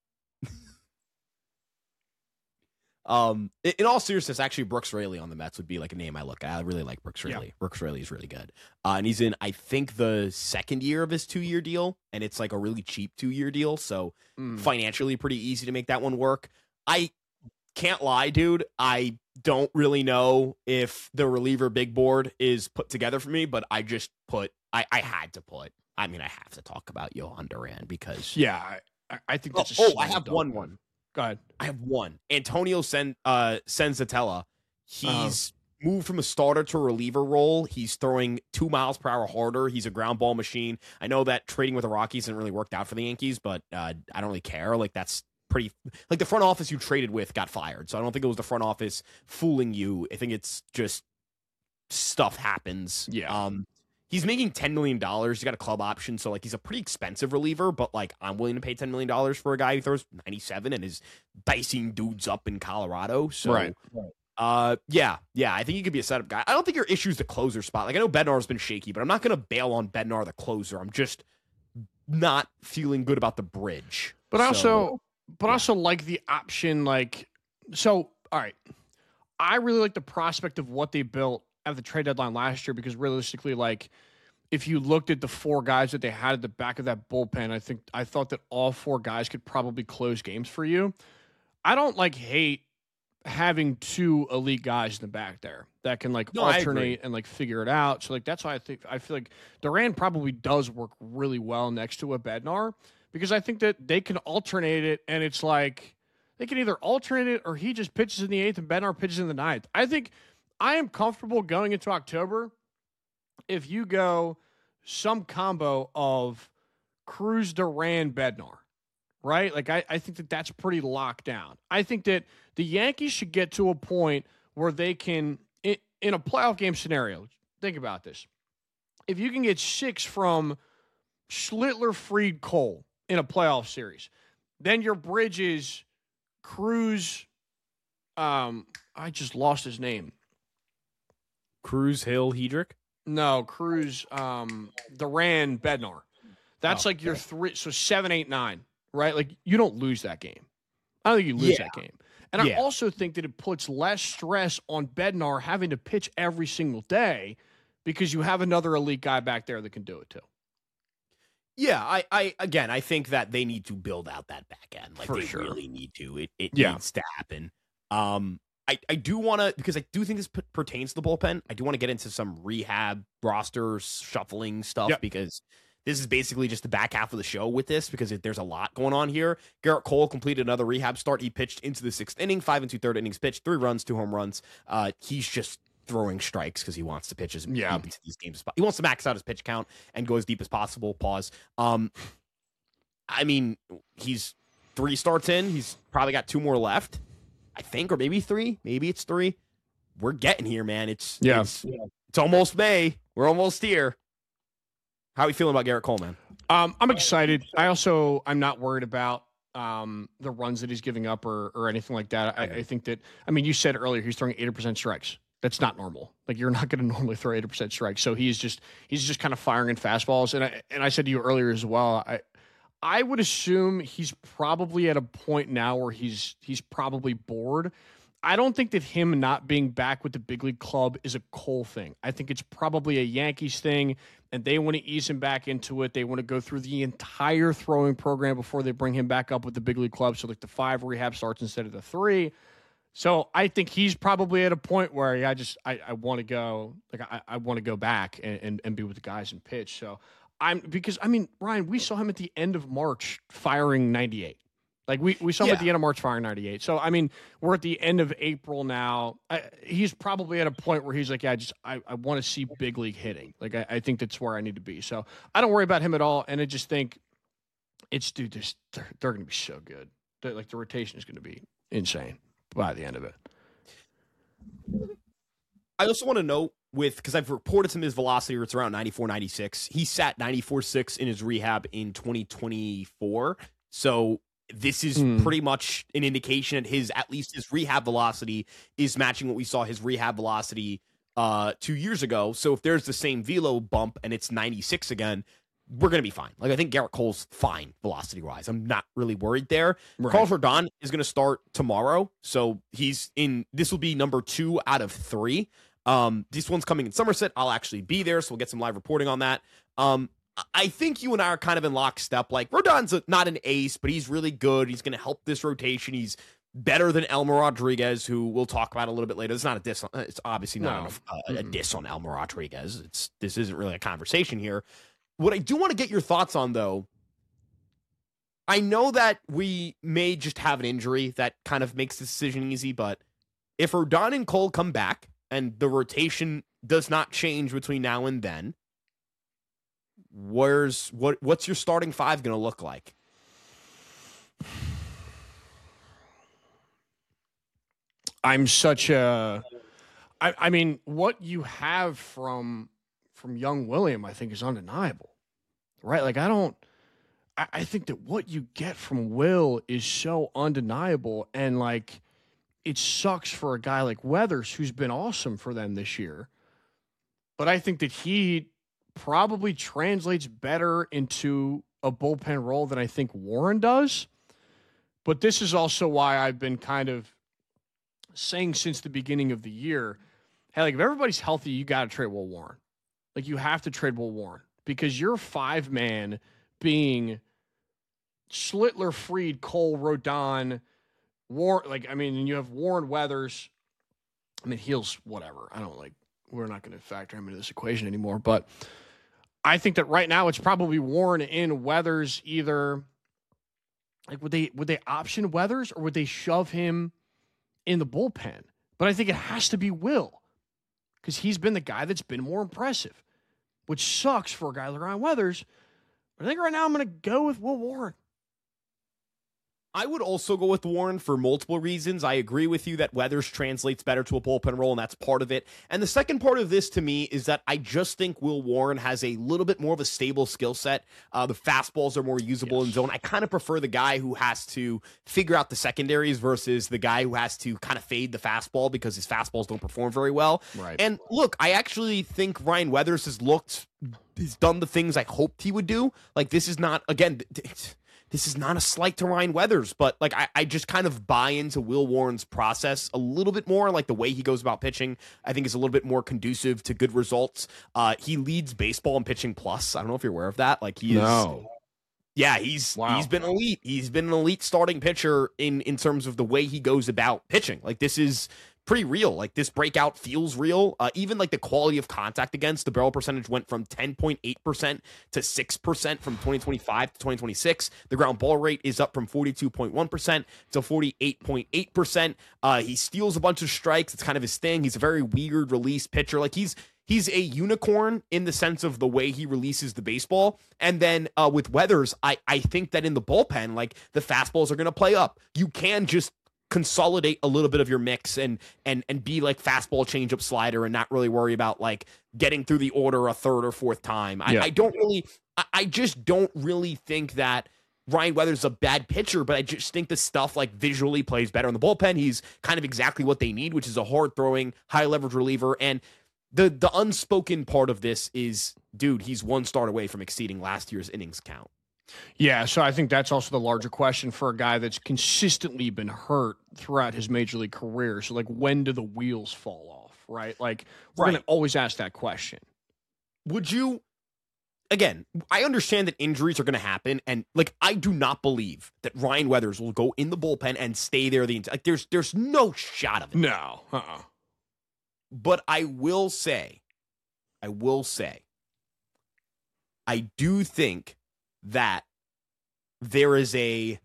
Um, in, in all seriousness, actually, Brooks Raley on the Mets would be like a name I look at. I really like Brooks Raley. Yeah. Brooks Raley is really good. Uh, and he's in, I think, the second year of his two-year deal, and it's like a really cheap two-year deal, so mm. financially pretty easy to make that one work. I can't lie, dude. I don't really know if the reliever big board is put together for me, but I just put, I, I had to put, I mean, I have to talk about Yohan Duran because. Yeah, I, I think that's oh, a oh I have one one. Go ahead. I have one. Antonio Sen, uh, Senzatella. He's uh, moved from a starter to a reliever role. He's throwing two miles per hour harder. He's a ground ball machine. I know that trading with the Rockies didn't really work out for the Yankees, but uh, I don't really care. Like, that's pretty... Like, the front office you traded with got fired, so I don't think it was the front office fooling you. I think it's just stuff happens. Yeah. Um, He's making ten million dollars. He's got a club option, so like he's a pretty expensive reliever, but like I'm willing to pay ten million dollars for a guy who throws ninety-seven and is dicing dudes up in Colorado. So, right. uh, yeah, yeah, I think he could be a setup guy. I don't think your issue is the closer spot. Like I know Bednar's been shaky, but I'm not going to bail on Bednar the closer. I'm just not feeling good about the bridge. But so, also, but yeah. also like the option, like so. All right, I really like the prospect of what they built at the trade deadline last year because realistically, like if you looked at the four guys that they had at the back of that bullpen, I think I thought that all four guys could probably close games for you. I don't like hate having two elite guys in the back there that can like no, alternate and like figure it out. So like that's why I think I feel like Duran probably does work really well next to a Bednar, because I think that they can alternate it, and it's like they can either alternate it or he just pitches in the eighth and Bednar pitches in the ninth. I think I am comfortable going into October if you go some combo of Cruz, Duran, Bednar, right? Like, I, I think that that's pretty locked down. I think that the Yankees should get to a point where they can, in, in a playoff game scenario, think about this. If you can get six from Schlittler, Fried, Cole in a playoff series, then your bridge is Cruz. Um, I just lost his name. Cruz, Hill, Hedrick? No, Cruz, um, Duran, Bednar. That's oh, like your three. So seven, eight, nine, right? Like, you don't lose that game. I don't think you lose yeah. that game. And yeah. I also think that it puts less stress on Bednar having to pitch every single day, because you have another elite guy back there that can do it too. Yeah, I, I again, I think that they need to build out that back end. Like, For they sure. really need to. It it Yeah. needs to happen. Um, I, I do want to, because I do think this p- pertains to the bullpen, I do want to get into some rehab roster shuffling stuff, Yep. because this is basically just the back half of the show with this, because it, there's a lot going on here. Garrett Cole completed another rehab start. He pitched into the sixth inning, five and two third innings pitched, three runs, two home runs. Uh, he's just throwing strikes because he wants to pitch as Yeah. deep into these games. He wants to max out his pitch count and go as deep as possible. Pause. Um, I mean, he's three starts in. He's probably got two more left, I think, or maybe three. Maybe it's three. We're getting here, man. It's Yeah. It's, it's almost May. We're almost here. How are you feeling about Garrett Cole, man? Um, I'm excited. I also, I'm not worried about um, the runs that he's giving up or or anything like that. I, I think that, I mean, you said earlier he's throwing eighty percent strikes. That's not normal. Like, you're not going to normally throw eighty percent strikes. So he's just, he's just kind of firing in fastballs. And I, and I said to you earlier as well, I, I would assume he's probably at a point now where he's, he's probably bored. I don't think that him not being back with the big league club is a Cole thing. I think it's probably a Yankees thing, and they want to ease him back into it. They want to go through the entire throwing program before they bring him back up with the big league club. So like the five rehab starts instead of the three. So I think he's probably at a point where I just I, I want to go like I, I want to go back and, and, and be with the guys and pitch. So I'm because I mean, Ryan, we saw him at the end of March firing ninety-eight. Like we, we saw him Yeah. at the end of March firing ninety-eight. So I mean, we're at the end of April now. I, he's probably at a point where he's like, yeah, I just I, I want to see big league hitting. Like I, I think that's where I need to be. So I don't worry about him at all. And I just think it's dude, this they're, they're going to be so good. They're, like the rotation is going to be insane by the end of it. I also want to note with, because I've reported some of his velocity, it's around ninety-four, ninety-six. He sat ninety-four point six in his rehab in twenty twenty-four. So this is Hmm. pretty much an indication that his, at least his rehab velocity is matching what we saw his rehab velocity uh, two years ago. So if there's the same velo bump and it's ninety-six again, we're going to be fine. Like, I think Garrett Cole's fine velocity wise. I'm not really worried there. Right. Carl Rodon is going to start tomorrow. So he's in, this will be number two out of three. Um, this one's coming in Somerset. I'll actually be there, so we'll get some live reporting on that. Um, I think you and I are kind of in lockstep. Like, Rodon's a, not an ace, but he's really good. He's going to help this rotation. He's better than Elmer Rodriguez, who we'll talk about a little bit later. It's not a diss. It's obviously not No. a, a, a diss on Elmer Rodriguez. It's this isn't really a conversation here. What I do want to get your thoughts on, though, I know that we may just have an injury that kind of makes the decision easy, but if Rodon and Cole come back and the rotation does not change between now and then, where's what? What's your starting five going to look like? I'm such a. I, I mean, what you have from from young William, I think, is undeniable, right? Like, I don't. I, I think that what you get from Will is so undeniable, and like, it sucks for a guy like Weathers, who's been awesome for them this year. But I think that he probably translates better into a bullpen role than I think Warren does. But this is also why I've been kind of saying since the beginning of the year, hey, like, if everybody's healthy, you got to trade Will Warren. Like, you have to trade Will Warren because your five-man being Schlittler, Fried, Cole, Rodon, Warren. Like, I mean, and you have Warren, Weathers. I mean, Heels, whatever. I don't like, we're not going to factor him into this equation anymore. But I think that right now it's probably Warren in Weathers either. Like, would they, would they option Weathers or would they shove him in the bullpen? But I think it has to be Will because he's been the guy that's been more impressive, which sucks for a guy like Ryan Weathers. But I think right now I'm going to go with Will Warren. I would also go with Warren for multiple reasons. I agree with you that Weathers translates better to a bullpen role, and that's part of it. And the second part of this to me is that I just think Will Warren has a little bit more of a stable skill set. Uh, the fastballs are more usable yes. in zone. I kind of prefer the guy who has to figure out the secondaries versus the guy who has to kind of fade the fastball because his fastballs don't perform very well. Right. And look, I actually think Ryan Weathers has looked, he's done the things I hoped he would do. Like, this is not, again, it's, This is not a slight to Ryan Weathers, but like I, I just kind of buy into Will Warren's process a little bit more. Like the way he goes about pitching, I think is a little bit more conducive to good results. Uh, he leads baseball in pitching plus. I don't know if you're aware of that. Like he is. No. Yeah, he's wow. he's been elite. He's been an elite starting pitcher in in terms of the way he goes about pitching. Like this is pretty real. Like this breakout feels real. Uh, even like the quality of contact against, the barrel percentage went from ten point eight percent to six percent from twenty twenty-five to twenty twenty-six. The ground ball rate is up from forty-two point one percent to forty-eight point eight percent. Uh, he steals a bunch of strikes. It's kind of his thing. He's a very weird release pitcher. Like he's He's a unicorn in the sense of the way he releases the baseball. And then uh, with Weathers, I, I think that in the bullpen, like the fastballs are going to play up. You can just consolidate a little bit of your mix and and and be like fastball, changeup, slider, and not really worry about like getting through the order a third or fourth time. I, yeah. I don't really, I, I just don't really think that Ryan Weathers is a bad pitcher, but I just think the stuff like visually plays better in the bullpen. He's kind of exactly what they need, which is a hard throwing, high leverage reliever. And the the unspoken part of this is, dude, he's one start away from exceeding last year's innings count. Yeah, so I think that's also the larger question for a guy that's consistently been hurt throughout his major league career. So, like, when do the wheels fall off, right? Like, we're right. going to always ask that question. Would you, again, I understand that injuries are going to happen, and, like, I do not believe that Ryan Weathers will go in the bullpen and stay there the entire, like, there's, there's no shot of it. No. Uh-uh. But I will say, I will say, I do think that there is a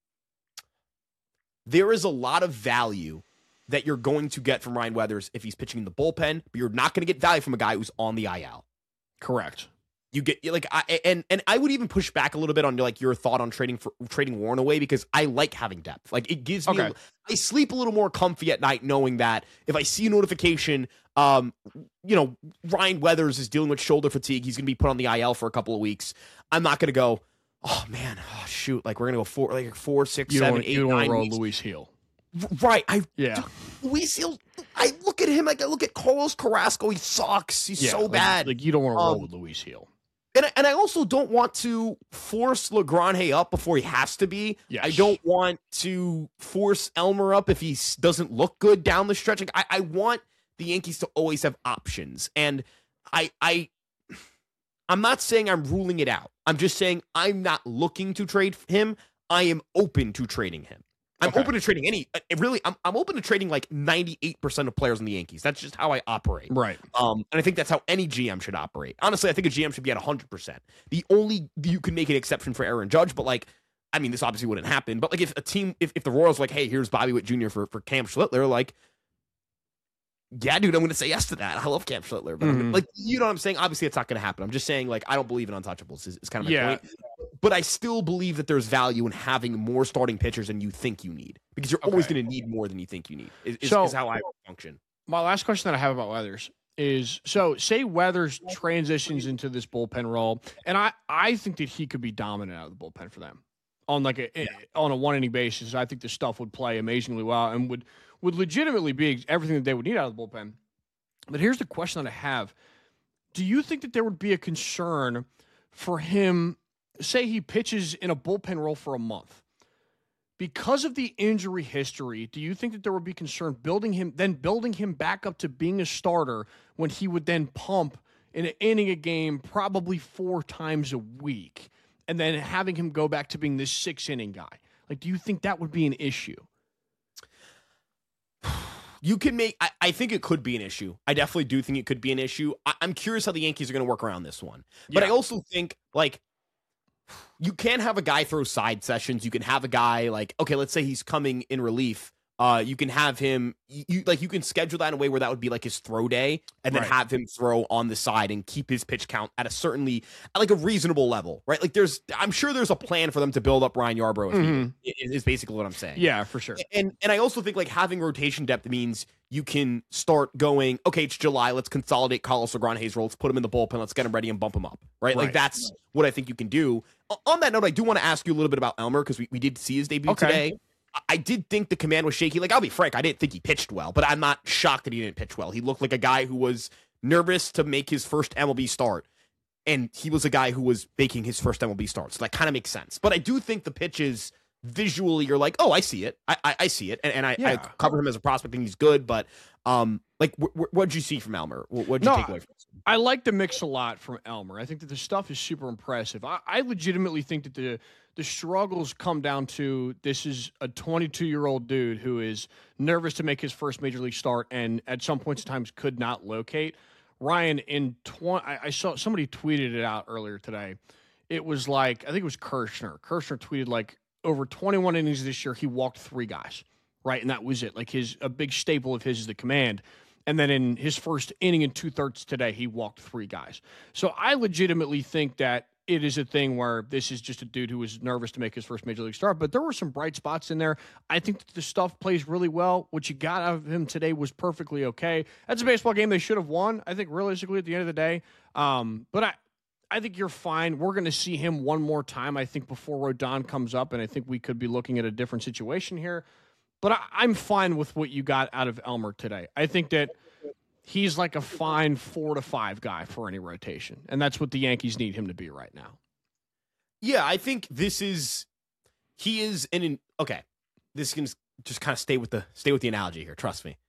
there is a lot of value that you're going to get from Ryan Weathers if he's pitching in the bullpen, but you're not going to get value from a guy who's on the I L. Correct. You get like I and and I would even push back a little bit on like your thought on trading for trading Warren away because I like having depth. Like it gives me okay. a, I sleep a little more comfy at night knowing that if I see a notification, um, you know, Ryan Weathers is dealing with shoulder fatigue, he's going to be put on the I L for a couple of weeks. I'm not going to go, oh man, oh shoot, like we're going to go four, like four, six, you seven, want, eight, you don't nine. roll weeks. Luis Heel. Right. I yeah. Luis Heel. I look at him like I look at Carlos Carrasco. He sucks. He's yeah, so like, bad. Like you don't want to roll um, with Luis Heel. And I, and I also don't want to force LaGrange up before he has to be. Yes. I don't want to force Elmer up if he doesn't look good down the stretch. Like, I, I want the Yankees to always have options. And I, I, I'm not saying I'm ruling it out. I'm just saying I'm not looking to trade him. I am open to trading him. I'm okay. open to trading any, really, I'm, I'm open to trading like ninety-eight percent of players in the Yankees. That's just how I operate. Right. Um, and I think that's how any G M should operate. Honestly, I think a G M should be at one hundred percent. The only, you can make an exception for Aaron Judge, but like, I mean, this obviously wouldn't happen, but like if a team, if, if the Royals were like, hey, here's Bobby Witt Junior for, for Cam Schlittler, like, yeah, dude, I'm going to say yes to that. I love Cam Schlittler, but mm-hmm. I'm, like, you know what I'm saying? Obviously, it's not going to happen. I'm just saying, like, I don't believe in untouchables is, is kind of my yeah. point. But I still believe that there's value in having more starting pitchers than you think you need because you're okay. always going to need more than you think you need is, is, so, is how I function. My last question that I have about Weathers is, so say Weathers transitions into this bullpen role, and I, I think that he could be dominant out of the bullpen for them on like a yeah. on a one inning basis. I think the stuff would play amazingly well and would would legitimately be everything that they would need out of the bullpen. But here's the question that I have. Do you think that there would be a concern for him, say he pitches in a bullpen role for a month? Because of the injury history, do you think that there would be concern building him, then building him back up to being a starter when he would then pump in an inning a game, probably four times a week, and then having him go back to being this six-inning guy? Like, do you think that would be an issue? You can make, I, I think it could be an issue. I definitely do think it could be an issue. I, I'm curious how the Yankees are going to work around this one. But Yeah. I also think, like, you can have a guy throw side sessions. You can have a guy, like, okay, let's say he's coming in relief. Uh, you can have him, you like, you can schedule that in a way where that would be like his throw day, and then Right. have him throw on the side and keep his pitch count at a certainly, at like a reasonable level, right? Like, there's, I'm sure there's a plan for them to build up Ryan Yarbrough. If Mhm. he, is, is basically what I'm saying. Yeah, for sure. And and I also think like having rotation depth means you can start going, okay, it's July, let's consolidate Carlos Grange's role, let's put him in the bullpen, let's get him ready and bump him up, right? Like Right. that's what I think you can do. O- On that note, I do want to ask you a little bit about Elmer because we, we did see his debut Okay. today. I- I did think the command was shaky. Like, I'll be frank, I didn't think he pitched well, but I'm not shocked that he didn't pitch well. He looked like a guy who was nervous to make his first M L B start. And he was a guy who was making his first M L B start. So that kind of makes sense. But I do think the pitches visually, you're like, oh, I see it. I I, I see it. And, and I, Yeah. I cover him as a prospect and he's good. But um, like, wh- wh- what'd you see from Elmer? What did you No, take away from this? I like the mix a lot from Elmer. I think that the stuff is super impressive. I, I legitimately think that the the struggles come down to this is a twenty-two-year-old dude who is nervous to make his first major league start and at some points in times could not locate. Ryan, in twenty, I, I saw somebody tweeted it out earlier today. It was like, I think it was Kirshner. Kirshner tweeted like over twenty-one innings this year, he walked three guys, right? And that was it. Like his, a big staple of his is the command. And then in his first inning and two thirds today, he walked three guys. So I legitimately think that it is a thing where this is just a dude who was nervous to make his first major league start, but there were some bright spots in there. I think that the stuff plays really well. What you got out of him today was perfectly okay. That's a baseball game they should have won, I think, realistically, at the end of the day. Um, but I, I think you're fine. We're going to see him one more time, I think, before Rodon comes up, and I think we could be looking at a different situation here. But I, I'm fine with what you got out of Elmer today. I think that he's like a fine four to five guy for any rotation, and that's what the Yankees need him to be right now. Yeah, I think this is, he is an, in, okay, this can just kind of stay with the, stay with the analogy here. Trust me.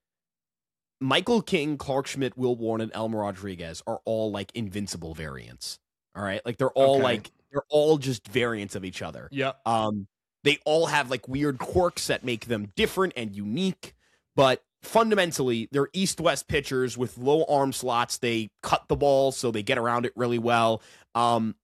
Michael King, Clark Schmidt, Will Warren, and Elmer Rodriguez are all like invincible variants. All right. Like they're all Okay. like, they're all just variants of each other. Yep. Um, they all have like weird quirks that make them different and unique, but fundamentally they're east-west pitchers with low arm slots. They cut the ball, so they get around it really well. Um,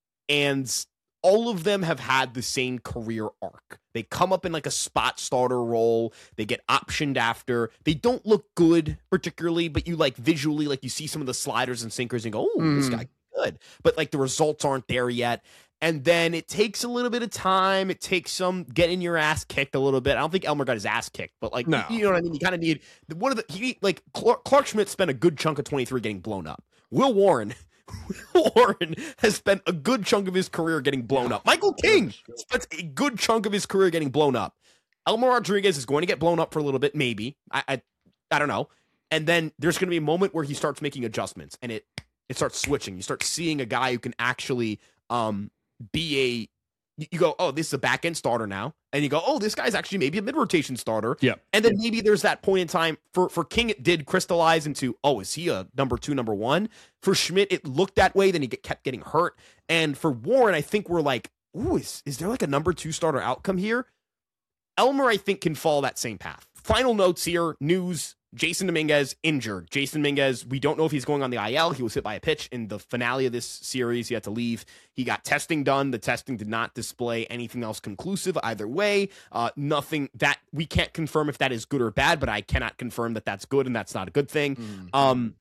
and all of them have had the same career arc. They come up in like a spot starter role. They get optioned after. They don't look good particularly, but you like visually, like you see some of the sliders and sinkers and go, oh, mm. this guy good. But like the results aren't there yet. And then it takes a little bit of time. It takes some getting your ass kicked a little bit. I don't think Elmer got his ass kicked, but like, no. you know what I mean? You kind of need one of the, he, like Clark, Clark Schmidt spent a good chunk of twenty-three getting blown up. Will Warren, Will Warren has spent a good chunk of his career getting blown up. Michael King spent a good chunk of his career getting blown up. Elmer Rodriguez is going to get blown up for a little bit, maybe. I, I, I don't know. And then there's going to be a moment where he starts making adjustments and it, it starts switching. You start seeing a guy who can actually, um, be a, you go, oh, this is a back end starter now. And you go, oh, this guy's actually maybe a mid rotation starter. Yeah. And then maybe there's that point in time for, for King, it did crystallize into, oh, is he a number two, number one? For Schmidt, it looked that way. Then he get, kept getting hurt. And for Warren, I think we're like, ooh, is, is there like a number two starter outcome here? Elmer, I think, can follow that same path. Final notes here, news. Jason Dominguez injured. Jason Dominguez, we don't know if he's going on the I L. He was hit by a pitch in the finale of this series. He had to leave. He got testing done. The testing did not display anything else conclusive either way. Uh, nothing that we can't confirm if that is good or bad, but I cannot confirm that that's good and that's not a good thing. Mm. Um,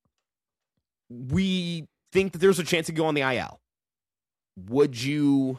we think that there's a chance to go on the I L. Would you,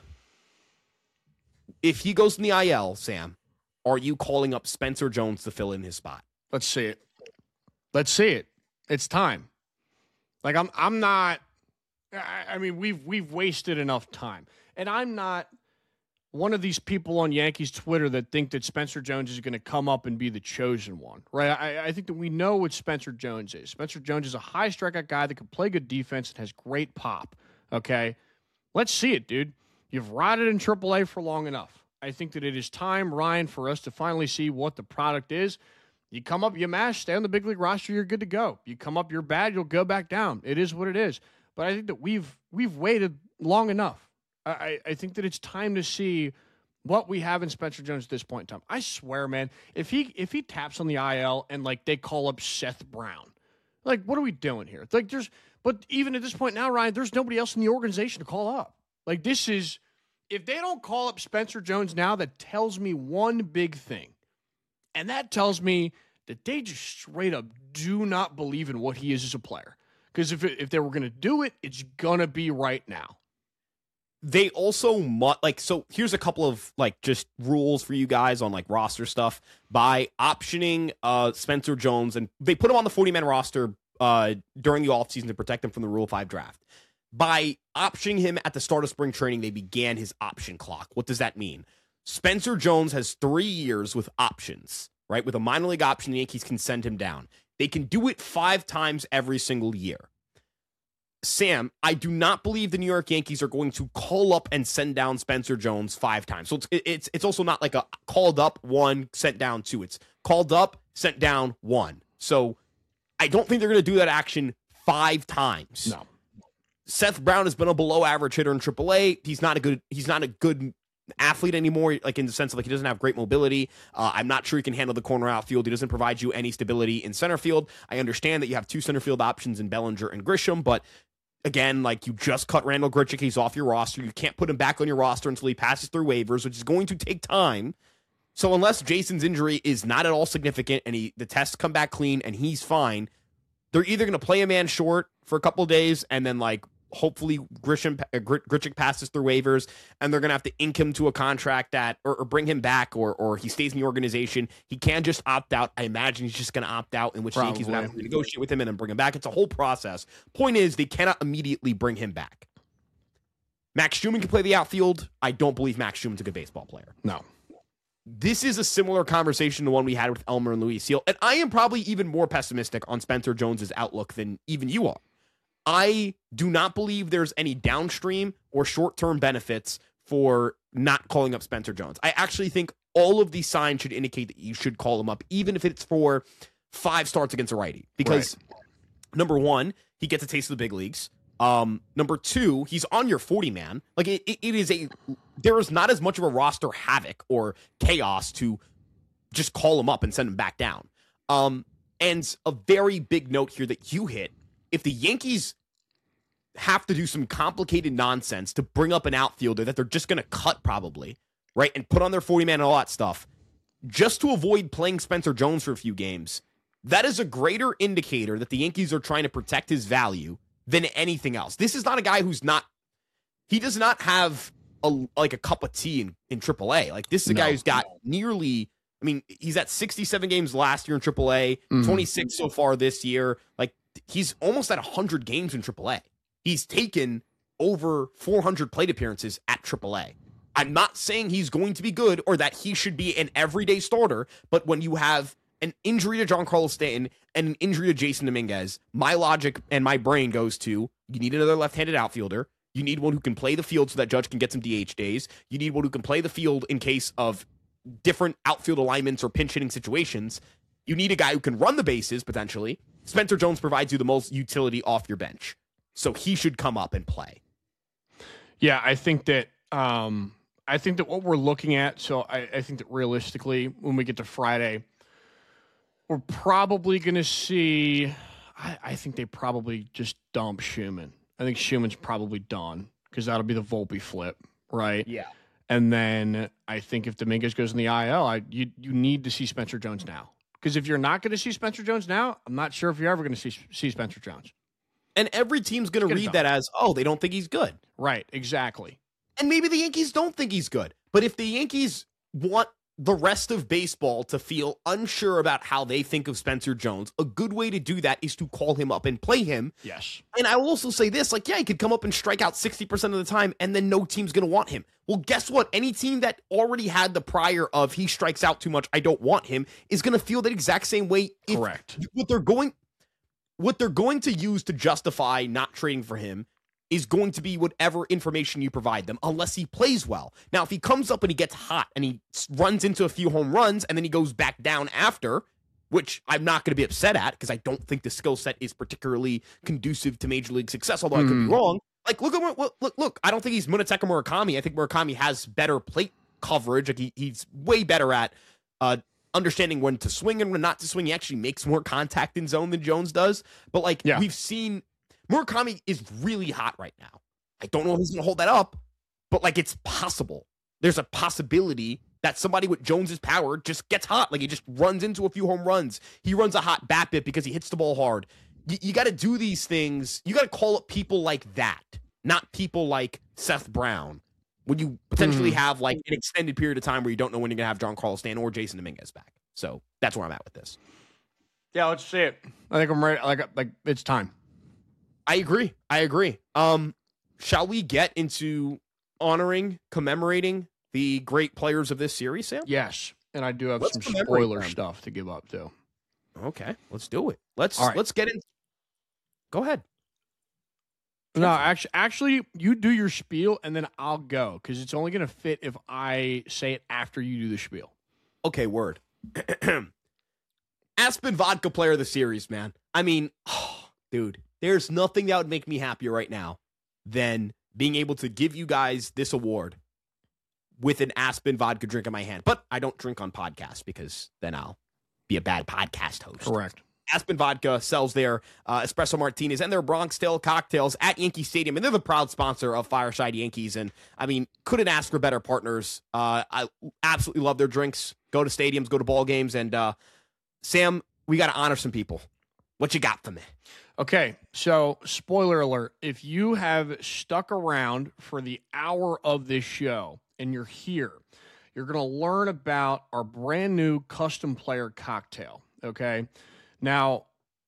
if he goes in the I L, Sam, are you calling up Spencer Jones to fill in his spot? Let's see it. Let's see it. It's time. Like I'm I'm not I, I mean we've we've wasted enough time. And I'm not one of these people on Yankees Twitter that think that Spencer Jones is going to come up and be the chosen one. Right? I, I think that we know what Spencer Jones is. Spencer Jones is a high strikeout guy that can play good defense and has great pop. Okay? Let's see it, dude. You've rotted in triple A for long enough. I think that it is time, Ryan, for us to finally see what the product is. You come up, you mash, stay on the big league roster, you're good to go. You come up, you're bad, you'll go back down. It is what it is. But I think that we've we've waited long enough. I, I think that it's time to see what we have in Spencer Jones at this point in time. I swear, man, if he if he taps on the I L and like they call up Seth Brown, like what are we doing here? Like there's, but even at this point now, Ryan, there's nobody else in the organization to call up. Like this is, if they don't call up Spencer Jones now, that tells me one big thing, and that tells me that they just straight up do not believe in what he is as a player. Because if it, if they were going to do it, it's gonna be right now. They also mu- like so here's a couple of like just rules for you guys on like roster stuff. By optioning uh Spencer Jones, and they put him on the forty-man roster uh during the offseason to protect him from the Rule five draft. By optioning him at the start of spring training, they began his option clock. What does that mean? Spencer Jones has three years with options, right? With a minor league option, the Yankees can send him down. They can do it five times every single year. Sam, I do not believe the New York Yankees are going to call up and send down Spencer Jones five times. So it's it's it's also not like a called up one, sent down two. It's called up, sent down one. So I don't think they're going to do that action five times. No. Seth Brown has been a below average hitter in triple A. He's not a good he's not a good athlete anymore, like in the sense of like he doesn't have great mobility. Uh, I'm not sure he can handle the corner outfield. He doesn't provide you any stability in center field. I understand that you have two center field options in Bellinger and Grisham, but again, like you just cut Randal Grichuk, he's off your roster. You can't put him back on your roster until he passes through waivers, which is going to take time. So unless Jason's injury is not at all significant and he the tests come back clean and he's fine, they're either going to play a man short for a couple of days and then like hopefully Grisham, uh, Grichuk passes through waivers and they're going to have to ink him to a contract that or, or bring him back or or he stays in the organization. He can just opt out. I imagine he's just going to opt out, in which Probably. the Yankees would have to negotiate with him and then bring him back. It's a whole process. Point is, they cannot immediately bring him back. Max Schumann can play the outfield. I don't believe Max Schumann's a good baseball player. No. This is a similar conversation to one we had with Elmer and Luis Seal, and I am probably even more pessimistic on Spencer Jones's outlook than even you are. I do not believe there's any downstream or short-term benefits for not calling up Spencer Jones. I actually think all of these signs should indicate that you should call him up, even if it's for five starts against a righty. Because, right. Number one, he gets a taste of the big leagues. Um, number two, he's on your forty-man. Like, it, it, it is a... There is not as much of a roster havoc or chaos to just call him up and send him back down. Um, and a very big note here that you hit, if the Yankees have to do some complicated nonsense to bring up an outfielder that they're just going to cut probably, right, and put on their forty-man and all that stuff, just to avoid playing Spencer Jones for a few games, that is a greater indicator that the Yankees are trying to protect his value than anything else. This is not a guy who's not, he does not have a like a cup of tea in, in triple A. Like, this is a no, guy who's got no. nearly, I mean, he's at sixty-seven games last year in triple A, mm-hmm. twenty-six so far this year. Like, he's almost at one hundred games in triple A. He's taken over four hundred plate appearances at triple A. I'm not saying he's going to be good or that he should be an everyday starter, but when you have an injury to Giancarlo Stanton and an injury to Jason Dominguez, my logic and my brain goes to, you need another left-handed outfielder. You need one who can play the field so that Judge can get some D H days. You need one who can play the field in case of different outfield alignments or pinch hitting situations. You need a guy who can run the bases, potentially. Spencer Jones provides you the most utility off your bench. So he should come up and play. Yeah, I think that um, I think that what we're looking at, so I, I think that realistically, when we get to Friday, we're probably going to see, I, I think they probably just dump Schumann. I think Schumann's probably done because that'll be the Volpe flip, right? Yeah. And then I think if Dominguez goes in the I L, I, you, you need to see Spencer Jones now. Because if you're not going to see Spencer Jones now, I'm not sure if you're ever going to see, see Spencer Jones. And every team's going to read that as, oh, they don't think he's good. Right, exactly. And maybe the Yankees don't think he's good. But if the Yankees want the rest of baseball to feel unsure about how they think of Spencer Jones, a good way to do that is to call him up and play him. Yes. And I will also say this, like, yeah, he could come up and strike out sixty percent of the time, and then no team's going to want him. Well, guess what? Any team that already had the prior of he strikes out too much, I don't want him, is going to feel that exact same way. If Correct. What they're going... What they're going to use to justify not trading for him is going to be whatever information you provide them, unless he plays well. Now, if he comes up and he gets hot and he runs into a few home runs and then he goes back down after, which I'm not going to be upset at because I don't think the skill set is particularly conducive to major league success, although mm. I could be wrong. Like, look at what, look, look, I don't think he's Munetaka Murakami. I think Murakami has better plate coverage. Like, he, he's way better at uh, understanding when to swing and when not to swing. He actually makes more contact in zone than Jones does. But, like, yeah. we've seen Murakami is really hot right now. I don't know if he's going to hold that up, but, like, it's possible. There's a possibility that somebody with Jones's power just gets hot. Like, he just runs into a few home runs. He runs a hot bat bit because he hits the ball hard. You, you got to do these things. You got to call up people like that, not people like Seth Brown, when you potentially mm. have, like, an extended period of time where you don't know when you're going to have Giancarlo Stanton or Jason Dominguez back. So that's where I'm at with this. Yeah, let's see it. I think I'm ready. Like, like it's time. I agree. I agree. Um, shall we get into honoring, commemorating the great players of this series, Sam? Yes, and I do have let's some spoiler them. stuff to give up too. Okay, let's do it. Let's right. let's get in. Go ahead. No, actually, actually, you do your spiel and then I'll go because it's only going to fit if I say it after you do the spiel. Okay, word. Aspen Vodka Player of the Series, man. I mean, oh, dude, there's nothing that would make me happier right now than being able to give you guys this award with an Aspen vodka drink in my hand. But I don't drink on podcasts because then I'll be a bad podcast host. Correct. Aspen Vodka sells their uh, espresso martinis and their Bronx Style cocktails at Yankee Stadium, and they're the proud sponsor of Fireside Yankees. And I mean, couldn't ask for better partners. Uh, I absolutely love their drinks. Go to stadiums, go to ball games, and uh, Sam, we got to honor some people. What you got for me? Okay, so spoiler alert: if you have stuck around for the hour of this show and you're here, you're going to learn about our brand new custom player cocktail. Okay. Now,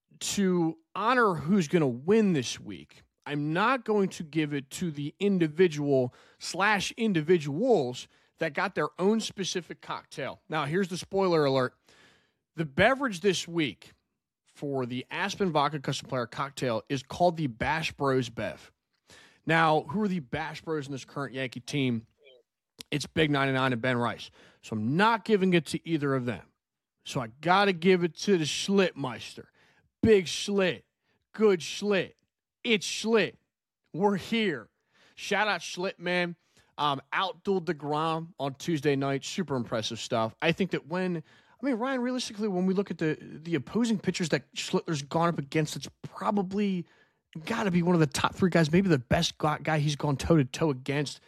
to honor who's going to win this week, I'm not going to give it to the individual slash individuals that got their own specific cocktail. Now, here's the spoiler alert. The beverage this week for the Aspen Vodka Custom Player Cocktail is called the Bash Bros Bev. Now, who are the Bash Bros in this current Yankee team? It's Big ninety-nine and Ben Rice. So I'm not giving it to either of them. So I got to give it to the Schlitmeister. Big Schlitt. Good Schlitt. It's Schlitt. We're here. Shout out Schlitt, man. Um, outdueled DeGrom on Tuesday night. Super impressive stuff. I think that when, I mean, Ryan, realistically, when we look at the the opposing pitchers that Schlittler's gone up against, it's probably got to be one of the top three guys, maybe the best guy he's gone toe-to-toe against.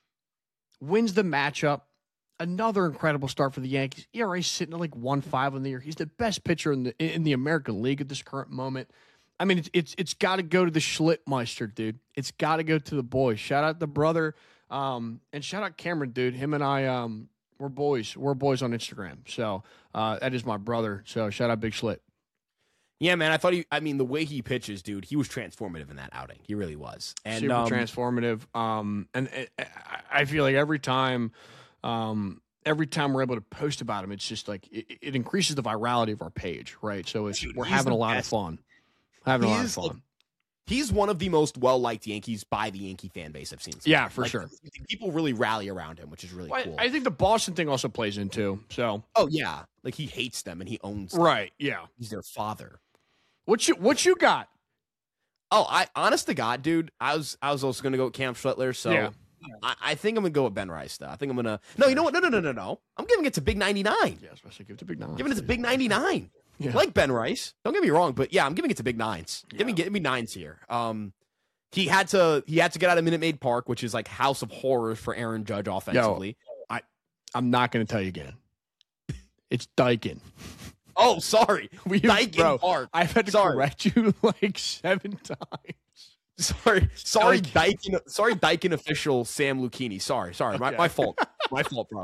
Wins the matchup. Another incredible start for the Yankees. E R A sitting at like one point five on the year. He's the best pitcher in the in the American League at this current moment. I mean, it's it's it's got to go to the Schlittmeister, dude. It's got to go to the boys. Shout out the brother, um, and shout out Cameron, dude. Him and I, um, we're boys. We're boys on Instagram. So uh, that is my brother. So shout out Big Schlitt. Yeah, man. I thought he. I mean, the way he pitches, dude. He was transformative in that outing. He really was. And super um, transformative. Um, and uh, I feel like every time. Um, every time we're able to post about him, it's just like it, it increases the virality of our page, right? So it's Dude, we're having a lot best. of fun. Having he a lot of fun. Like, he's one of the most well-liked Yankees by the Yankee fan base I've seen. Yeah, for like, sure. People really rally around him, which is really well, cool. I, I think the Boston thing also plays into. So, oh yeah, like he hates them and he owns them. Right? Yeah, he's their father. What you What you got? Oh, I honest to God, dude, I was I was also gonna go with Cam Schlittler. So. Yeah. I, I think I'm gonna go with Ben Rice. Though I think I'm gonna. No, you know what? No, no, no, no, no. I'm giving it to Big ninety-nine. Yeah, especially give it to Big Nine. Giving it to Big ninety-nine. Yeah. Like Ben Rice. Don't get me wrong, but yeah, I'm giving it to Big Nines. Yeah. Give me, give me nines here. Um, he had to, he had to get out of Minute Maid Park, which is like House of Horrors for Aaron Judge offensively. Yo, I, I'm not gonna tell you again. It's Daikin. Oh, sorry. We Daikin Park. I've had to sorry. correct you like seven times. Sorry, sorry, Daikin. Sorry, Daikin official Sam Lucchini. Sorry, sorry, my, okay. my fault, my fault, bro.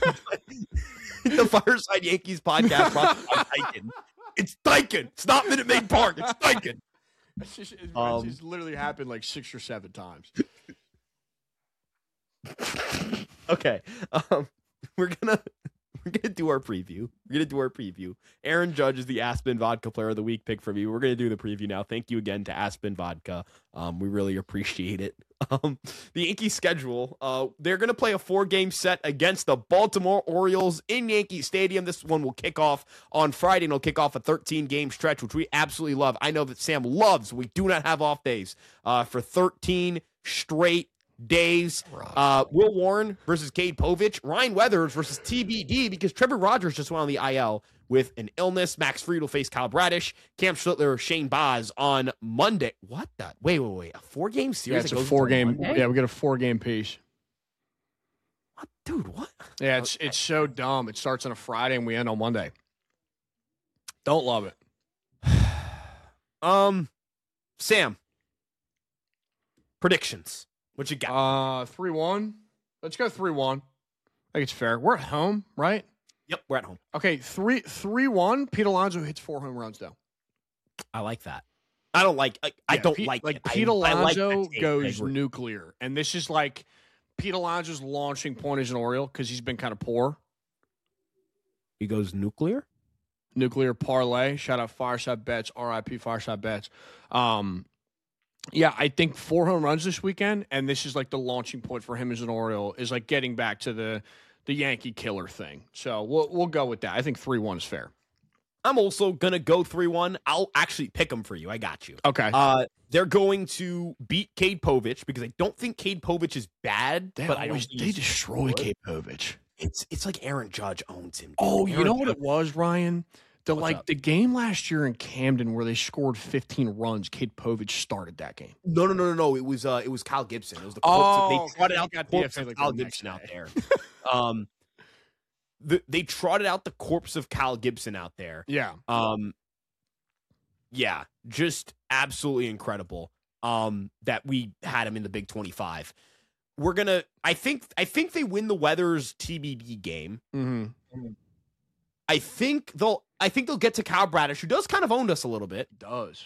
The Fireside Yankees podcast brought by Daikin. It's Daikin. It's not Minute Maid Park. It's Daikin. It's just it's, um, it's literally happened like six or seven times. Okay, um, we're gonna We're gonna do our preview. We're gonna do our preview. Aaron Judge is the Aspen Vodka Player of the Week pick from you. We're gonna do the preview now. Thank you again to Aspen Vodka. Um, we really appreciate it. Um, the Yankees schedule. Uh, they're gonna play a four-game set against the Baltimore Orioles in Yankee Stadium. This one will kick off on Friday, and it'll kick off a thirteen-game stretch, which we absolutely love. I know that Sam loves. We do not have off days uh, for thirteen straight days. Uh, Will Warren versus Cade Povich. Ryan Weathers versus T B D because Trevor Rogers just went on the I L with an illness. Max Fried will face Kyle Bradish. Cam Schlittler, Shane Baz on Monday. What the? Wait, wait, wait. A four-game series? Yeah, it's a four-game. Yeah, we get a four-game piece. What? Dude, what? Yeah, it's it's so dumb. It starts on a Friday and we end on Monday. Don't love it. um, Sam. Predictions. What you got? Uh, three one. Let's go three one. I think it's fair. We're at home, right? Yep, we're at home. Okay, three three one. Pete Alonso hits four home runs though. I like that. I don't like. I, yeah, I don't Pete, like. Like it. Pete I, Alonso I like goes nuclear, and this is like Pete Alonso's launching point as an Oriole because he's been kind of poor. He goes nuclear. Nuclear parlay. Shout out Fireside Bets. R I P Fireside Bets. Um. Yeah, I think four home runs this weekend, and this is like the launching point for him as an Oriole, is like getting back to the the Yankee killer thing. So we'll we'll go with that. I think three one is fair. I'm also gonna go three one. I'll actually pick them for you. I got you. Okay. Uh, they're going to beat Cade Povich because I don't think Cade Povich is bad, They but I always, don't. they destroy Cade Povich. It's it's like Aaron Judge owns him. Dude. Oh, you Aaron know what Judge- it was, Ryan? The What's like up? the game last year in Camden where they scored fifteen runs. Cade Povich started that game. No, no, no, no, no. It was uh, it was Kyle Gibson. It was the Oh, corpse. They trotted he out the got corpse D F A of like Kyle the next Gibson out day. there. um, the, they trotted out the corpse of Kyle Gibson out there. Yeah. Um, yeah, just absolutely incredible. Um, that we had him in the Big twenty-five. We're gonna. I think. I think they win the Weathers T B D game. Mm-hmm. I think they'll. I think they'll get to Kyle Bradish, who does kind of own us a little bit. Does.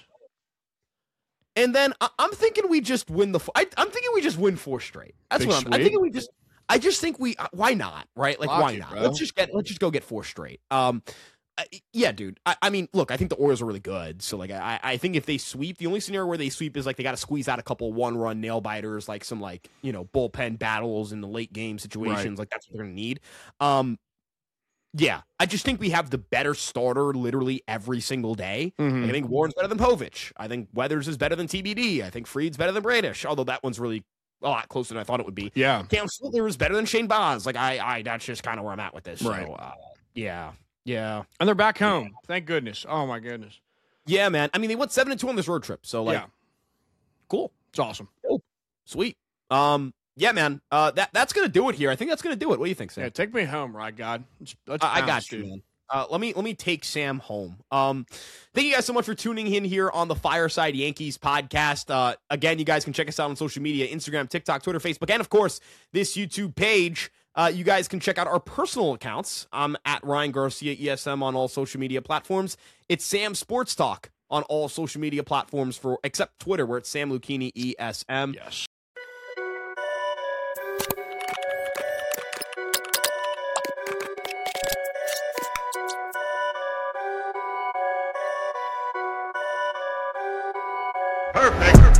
And then I, I'm thinking we just win the. I, I'm thinking we just win four straight. That's Big what I'm. I'm sweep? thinking we just. I just think we. uh, Why not? Right? Like Lock why it, not? bro. Let's just get. Let's just go get four straight. Um, I, yeah, dude. I, I mean, look. I think the Orioles are really good. So like, I, I think if they sweep, the only scenario where they sweep is like they got to squeeze out a couple one run nail biters, like some like you know bullpen battles in the late game situations. Right. Like that's what they're gonna need. Um. Yeah, I just think we have the better starter literally every single day. Mhm. Like, I think Warren's better than Povich. I think Weathers is better than T B D. I think Fried's better than Bradish, although that one's really a lot closer than I thought it would be. Yeah. Cam Schlittler is better than Shane Baz. Like, I, I that's just kind of where I'm at with this. Right. So, uh, yeah, yeah, And they're back home. Thank goodness. Oh my goodness. yeah, man. I mean, they went seven and two on this road trip, so like, yeah. cool, It's awesome. sweet. Um, yeah, man. Uh, that that's gonna do it here. I think that's gonna do it. What do you think, Sam? Yeah, take me home, right, God. Let's, let's I, I bounce, got you, dude. man. Uh, let me let me take Sam home. Um, thank you guys so much for tuning in here on the Fireside Yankees podcast. Uh, again, you guys can check us out on social media: Instagram, TikTok, Twitter, Facebook, and of course this YouTube page. Uh, you guys can check out our personal accounts. I'm at Ryan Garcia E S M on all social media platforms. It's Sam Sports Talk on all social media platforms for except Twitter, where it's Sam Lucchini E S M. Yes. Perfect.